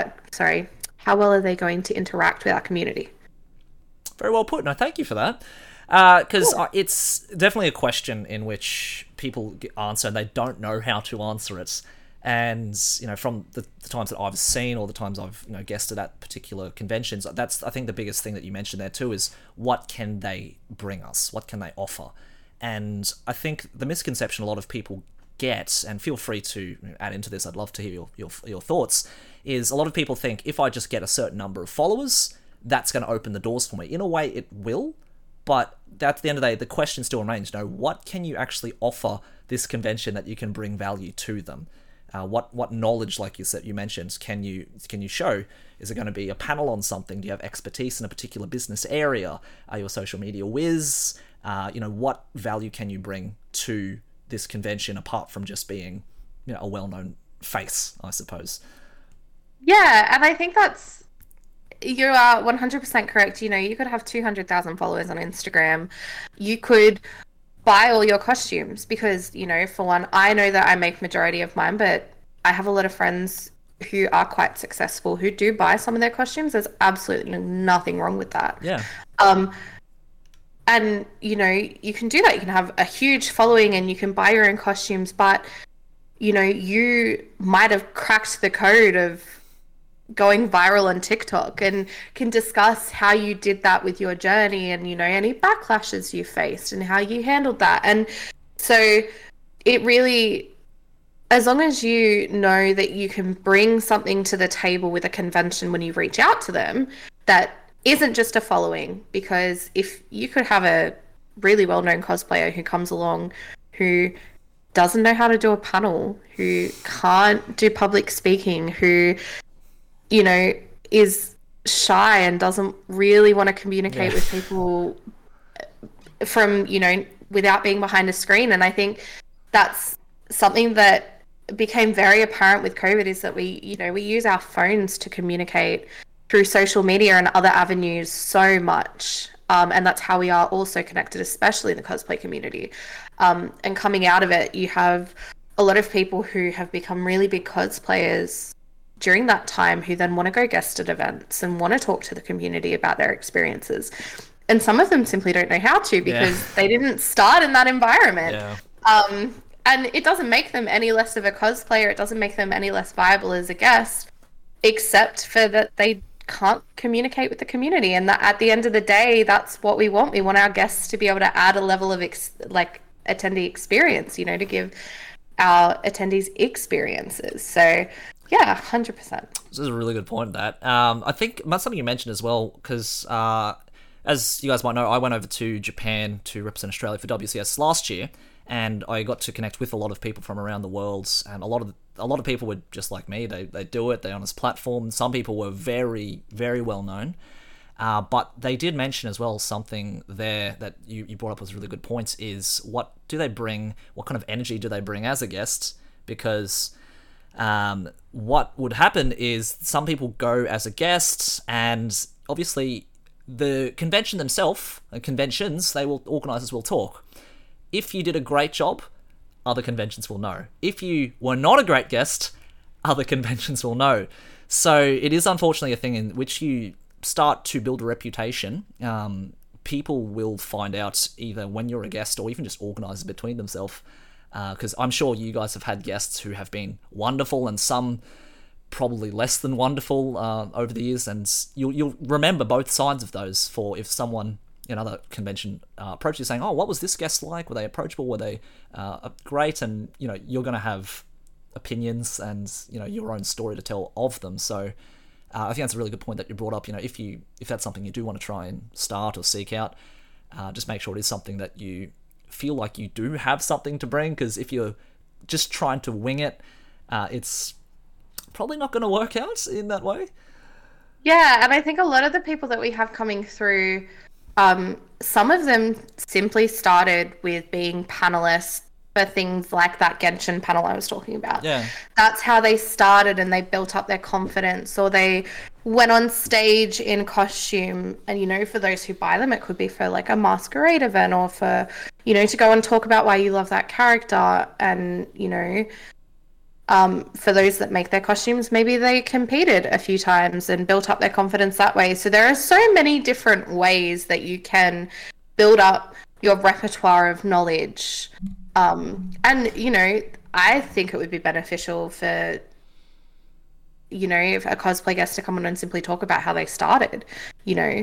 how well are they going to interact with our community? Very well put. No, thank you for that. Because it's definitely a question in which people answer and they don't know how to answer it. And, from the times that I've seen or the times I've, guested at particular conventions, that's, I think, the biggest thing that you mentioned there too is what can they bring us? What can they offer? And I think the misconception a lot of people get, and feel free to add into this, I'd love to hear your thoughts, is a lot of people think if I just get a certain number of followers, that's going to open the doors for me. In a way, it will, but at the end of the day, the question still remains, what can you actually offer this convention that you can bring value to them? What knowledge, like you mentioned, can you show? Is it going to be a panel on something? Do you have expertise in a particular business area? Are you a social media whiz? What value can you bring to this convention apart from just being, a well-known face, I suppose? Yeah, and I think you are 100% correct. You could have 200,000 followers on Instagram. You could buy all your costumes because, for one, I know that I make majority of mine, but I have a lot of friends who are quite successful who do buy some of their costumes. There's absolutely nothing wrong with that. Yeah. And, you know, you can do that. You can have a huge following and you can buy your own costumes, but, you know, you might have cracked the code of going viral on TikTok and can discuss how you did that with your journey and, you know, any backlashes you faced and how you handled that. And so it really, as long as you know that you can bring something to the table with a convention when you reach out to them, that isn't just a following, because if you could have a really well-known cosplayer who comes along who doesn't know how to do a panel, who can't do public speaking, who, you know, is shy and doesn't really want to communicate with people from, you know, without being behind a screen. And I think that's something that became very apparent with COVID, is that we use our phones to communicate through social media and other avenues so much. And that's how we are also connected, especially in the cosplay community. And coming out of it, you have a lot of people who have become really big cosplayers during that time who then want to go guest at events and want to talk to the community about their experiences. And some of them simply don't know how to, because they didn't start in that environment. And it doesn't make them any less of a cosplayer. It doesn't make them any less viable as a guest, except for that they can't communicate with the community. And that at the end of the day, that's what we want. We want our guests to be able to add a level of attendee experience, you know, to give our attendees experiences. So yeah, 100%. This is a really good point, that. I think that's something you mentioned as well, because as you guys might know, I went over to Japan to represent Australia for WCS last year, and I got to connect with a lot of people from around the world, and a lot of people were just like me. They do it. They're on this platform. Some people were very, very well known, but they did mention as well something there that you brought up was a really good point, is what do they bring? What kind of energy do they bring as a guest? Because what would happen is some people go as a guest, and obviously the convention themselves, conventions, organizers will talk. If you did a great job, other conventions will know. If you were not a great guest, other conventions will know. So it is unfortunately a thing in which you start to build a reputation. People will find out either when you're a guest or even just organizers between themselves. Because I'm sure you guys have had guests who have been wonderful and some probably less than wonderful over the years, and you'll remember both sides of those. For if someone in another convention approaches you saying, "Oh, what was this guest like? Were they approachable? Were they great?" And you know, you're going to have opinions and, you know, your own story to tell of them. So I think that's a really good point that you brought up. You know, if that's something you do want to try and start or seek out, just make sure it is something that you feel like you do have something to bring, because if you're just trying to wing it, it's probably not going to work out in that way. Yeah, and I think a lot of the people that we have coming through, some of them simply started with being panelists for things like that Genshin panel I was talking about. Yeah. That's how they started, and they built up their confidence, or they went on stage in costume. And, you know, for those who buy them, it could be for like a masquerade event, or for, you know, to go and talk about why you love that character. And, you know, for those that make their costumes, maybe they competed a few times and built up their confidence that way. So there are so many different ways that you can build up your repertoire of knowledge. And, you know, I think it would be beneficial for, you know, if a cosplay guest to come on and simply talk about how they started. You know,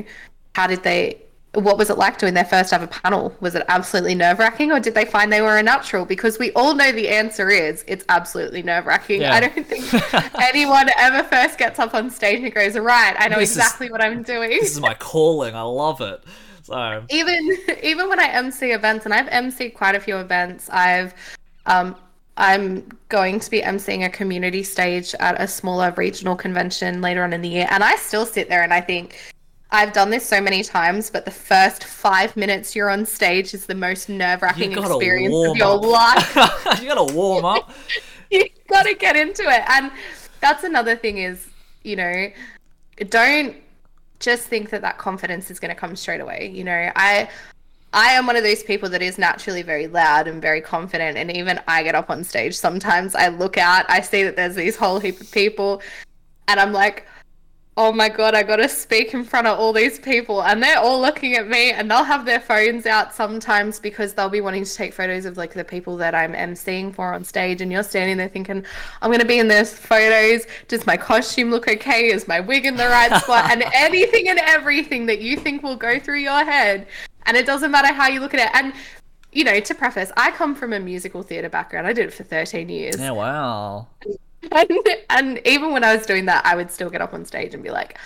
what was it like doing their first ever panel? Was it absolutely nerve-wracking, or did they find they were a natural? Because we all know the answer is it's absolutely nerve-wracking. Yeah. I don't think anyone ever first gets up on stage and goes, right, I know exactly what I'm doing. This is my calling. I love it. So even when I MC events, and I've MC'd quite a few events, I'm going to be MCing a community stage at a smaller regional convention later on in the year, and I still sit there and I think, I've done this so many times, but the first 5 minutes you're on stage is the most nerve-wracking experience of your life. You gotta warm up. You gotta get into it. And that's another thing is, you know, don't just think that confidence is going to come straight away. You know, I am one of those people that is naturally very loud and very confident. And even I get up on stage. Sometimes I look out, I see that there's these whole heap of people, and I'm like, oh my God, I gotta speak in front of all these people. And they're all looking at me, and they'll have their phones out sometimes because they'll be wanting to take photos of like the people that I'm emceeing for on stage. And you're standing there thinking, I'm gonna be in those photos. Does my costume look okay? Is my wig in the right spot? And anything and everything that you think will go through your head. And it doesn't matter how you look at it. And, you know, to preface, I come from a musical theatre background. I did it for 13 years. Yeah, wow. And even when I was doing that, I would still get up on stage and be like,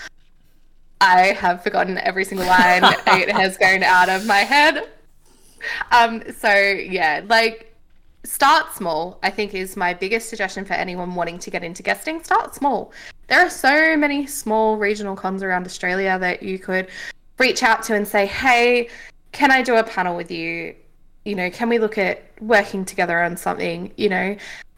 I have forgotten every single line. It has gone out of my head. So yeah, like, start small, I think, is my biggest suggestion for anyone wanting to get into guesting. Start small. There are so many small regional cons around Australia that you could reach out to and say, hey, can I do a panel with you? You know, can we look at working together on something, you know?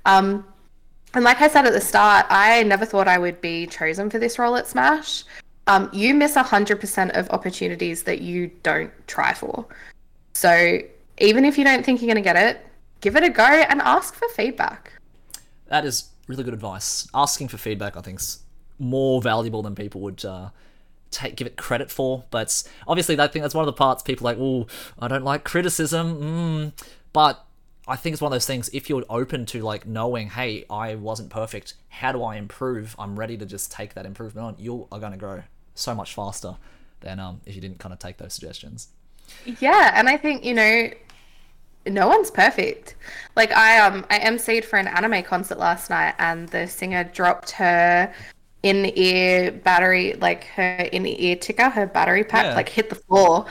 And like I said at the start, I never thought I would be chosen for this role at Smash. You miss 100% of opportunities that you don't try for. So even if you don't think you're going to get it, give it a go and ask for feedback. That is really good advice. Asking for feedback, I think, is more valuable than people would give it credit for. But obviously, I think that's one of the parts people are like, oh, I don't like criticism. But I think it's one of those things, if you're open to like knowing, hey, I wasn't perfect, how do I improve? I'm ready to just take that improvement on. You are going to grow so much faster than if you didn't kind of take those suggestions. Yeah, and I think, you know, no one's perfect. Like I emceed for an anime concert last night, and the singer dropped her in-ear battery, like her in-ear ticker, her battery pack, like hit the floor.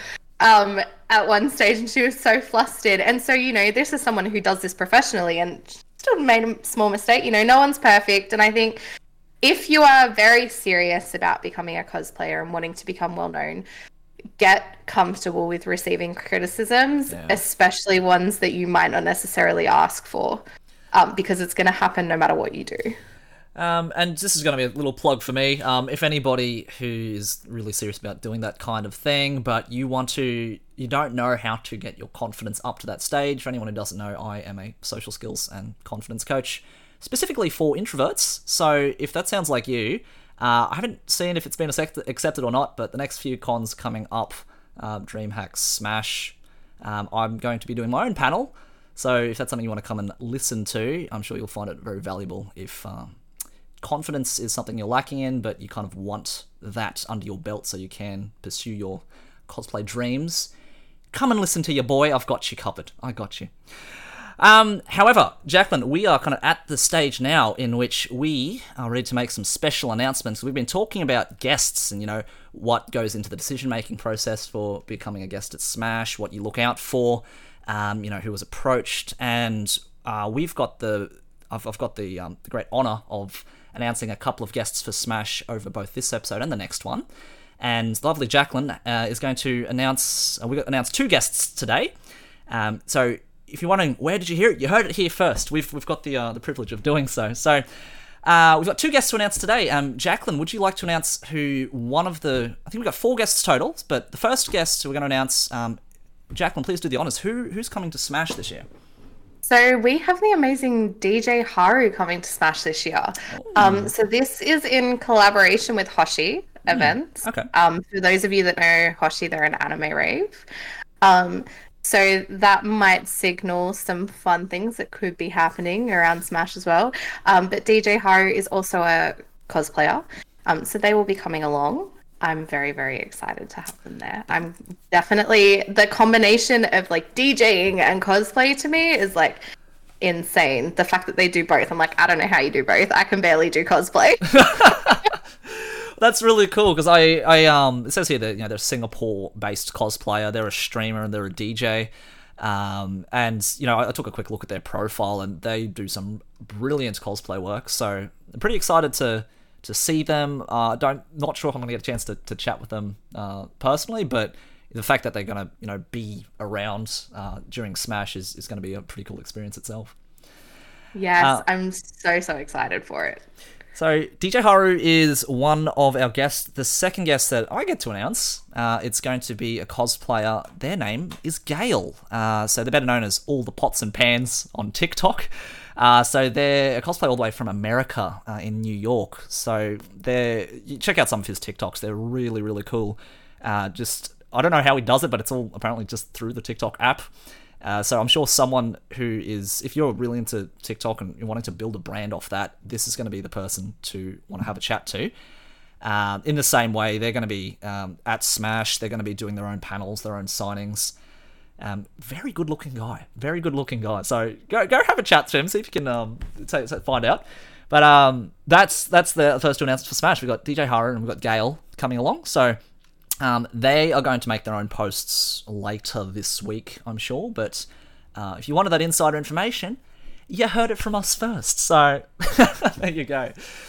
At one stage, and she was so flustered. And so, you know, this is someone who does this professionally and still made a small mistake. You know, no one's perfect. And I think if you are very serious about becoming a cosplayer and wanting to become well known, get comfortable with receiving criticisms, especially ones that you might not necessarily ask for, because it's going to happen no matter what you do. And this is going to be a little plug for me. If anybody who is really serious about doing that kind of thing, but you don't know how to get your confidence up to that stage, for anyone who doesn't know, I am a social skills and confidence coach, specifically for introverts. So if that sounds like you, I haven't seen if it's been accepted or not, but the next few cons coming up, DreamHack Smash, I'm going to be doing my own panel. So if that's something you want to come and listen to, I'm sure you'll find it very valuable. If confidence is something you're lacking in, but you kind of want that under your belt so you can pursue your cosplay dreams, come and listen to your boy. I've got you covered. I got you. However, Jacqueline, we are kind of at the stage now in which we are ready to make some special announcements. We've been talking about guests and, you know, what goes into the decision-making process for becoming a guest at Smash, what you look out for, you know, who was approached, and I've got the great honour of announcing a couple of guests for Smash over both this episode and the next one. And the lovely Jacqueline is going to announce... we've announced two guests today. So if you're wondering, where did you hear it? You heard it here first. We've got the privilege of doing so. So we've got two guests to announce today. Jacqueline, would you like to announce who one of the... I think we've got 4 guests total, but the first guest we're going to announce... Jacqueline, please do the honours. Who's coming to Smash this year? So we have the amazing DJ Haru coming to Smash this year. So this is in collaboration with Hoshi Events. Okay. For those of you that know Hoshi, they're an anime rave. So that might signal some fun things that could be happening around Smash as well. But DJ Haru is also a cosplayer. So they will be coming along. I'm very, very excited to have them there. I'm definitely, the combination of like DJing and cosplay to me is like insane. The fact that they do both, I'm like, I don't know how you do both. I can barely do cosplay. That's really cool because it says here that, you know, they're a Singapore-based cosplayer, they're a streamer, and they're a DJ. And, you know, I took a quick look at their profile and they do some brilliant cosplay work. So I'm pretty excited to see them. Not sure if I'm going to get a chance to chat with them personally, but the fact that they're going to, you know, be around during Smash is going to be a pretty cool experience itself. Yes, I'm so excited for it. So DJ Haru is one of our guests. The second guest that I get to announce, it's going to be a cosplayer. Their name is Gale. So they're better known as All the Pots and Pans on TikTok. So they're a cosplayer all the way from America in New York. So you check out some of his TikToks. They're really, really cool. I don't know how he does it, but it's all apparently just through the TikTok app. So I'm sure someone who is, if you're really into TikTok and you're wanting to build a brand off that, this is going to be the person to want to have a chat to. In the same way, they're going to be at Smash. They're going to be doing their own panels, their own signings. Very good looking guy. Very good looking guy. So go have a chat to him, see if you can find out. But that's the first two announcements for Smash. We've got DJ Haru and we've got Gale coming along. So they are going to make their own posts later this week, I'm sure. But if you wanted that insider information, you heard it from us first. So there you go.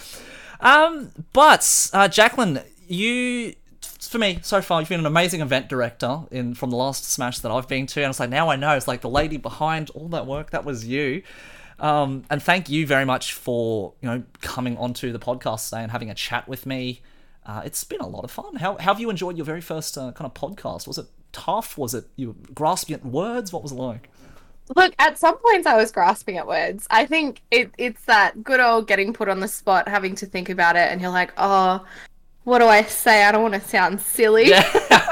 But Jacqueline, for me, so far, you've been an amazing event director from the last Smash that I've been to. And it's like, now I know, it's like the lady behind all that work, that was you. And thank you very much for, coming onto the podcast today and having a chat with me. It's been a lot of fun. How have you enjoyed your very first kind of podcast? Was it tough? Was it you grasping at words? What was it like? Look, at some points I was grasping at words. I think it's that good old getting put on the spot, having to think about it, and you're like, oh, what do I say? I don't want to sound silly. Yeah.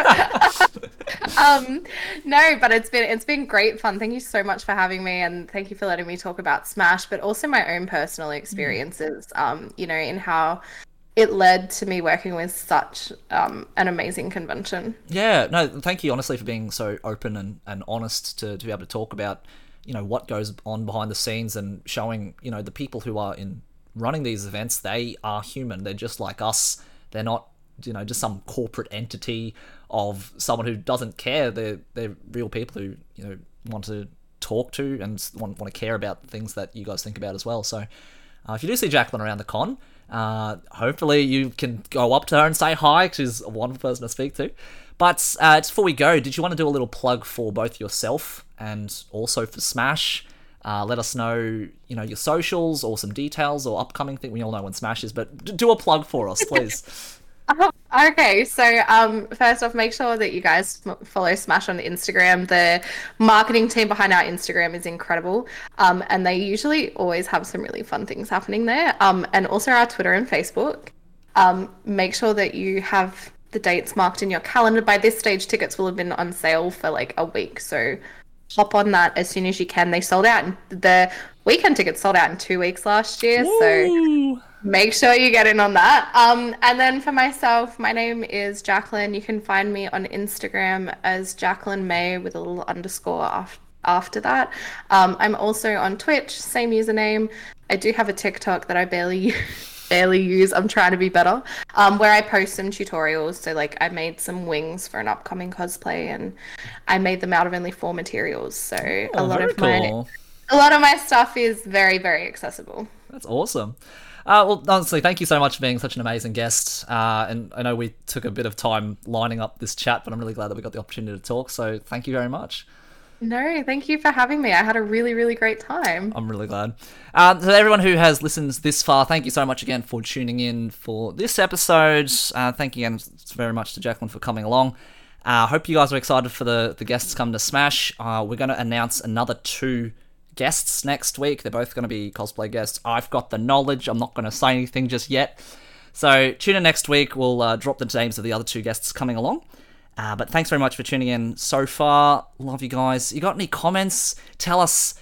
No, but it's been great fun. Thank you so much for having me, and thank you for letting me talk about Smash, but also my own personal experiences, in how it led to me working with such an amazing convention. Yeah, no, thank you honestly for being so open and honest to be able to talk about, what goes on behind the scenes and showing, the people who are running these events, they are human. They're just like us. They're not, just some corporate entity of someone who doesn't care. They're real people who, want to talk to and want to care about things that you guys think about as well. So if you do see Jacqueline around the con, hopefully you can go up to her and say hi, because she's a wonderful person to speak to. But before we go, did you want to do a little plug for both yourself and also for Smash? Let us know, your socials or some details or upcoming thing. We all know when Smash is, but do a plug for us, please. Okay, so first off, make sure that you guys follow Smash on Instagram. The marketing team behind our Instagram is incredible, and they usually always have some really fun things happening there. And also our Twitter and Facebook. Make sure that you have the dates marked in your calendar. By this stage, tickets will have been on sale for like a week, so hop on that as soon as you can. They sold out, the weekend tickets sold out in 2 weeks last year. Woo! So make sure you get in on that. And then for myself, my name is Jacqueline. You can find me on Instagram as Jacqueline May with a little underscore after that. I'm also on Twitch, same username. I do have a TikTok that I barely use. I'm trying to be better. Where I post some tutorials. So like I made some wings for an upcoming cosplay, and I made them out of only 4 materials. So a lot of my stuff is very, very accessible. That's awesome. Well, honestly, thank you so much for being such an amazing guest. And I know we took a bit of time lining up this chat, but I'm really glad that we got the opportunity to talk. So thank you very much. No, thank you for having me. I had a really, really great time. I'm really glad. So everyone who has listened this far, thank you so much again for tuning in for this episode. Thank you again very much to Jacqueline for coming along. Hope you guys are excited for the guests coming to Smash. We're going to announce another 2 guests next week. They're both going to be cosplay guests. I've got the knowledge. I'm not going to say anything just yet. So tune in next week. We'll drop the names of the other 2 guests coming along. But thanks very much for tuning in so far. Love you guys. You got any comments? Tell us,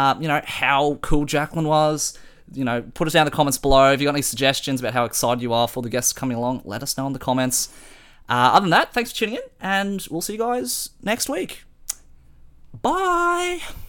how cool Jacqueline was. Put us down in the comments below. If you got any suggestions about how excited you are for the guests coming along, let us know in the comments. Other than that, thanks for tuning in, and we'll see you guys next week. Bye!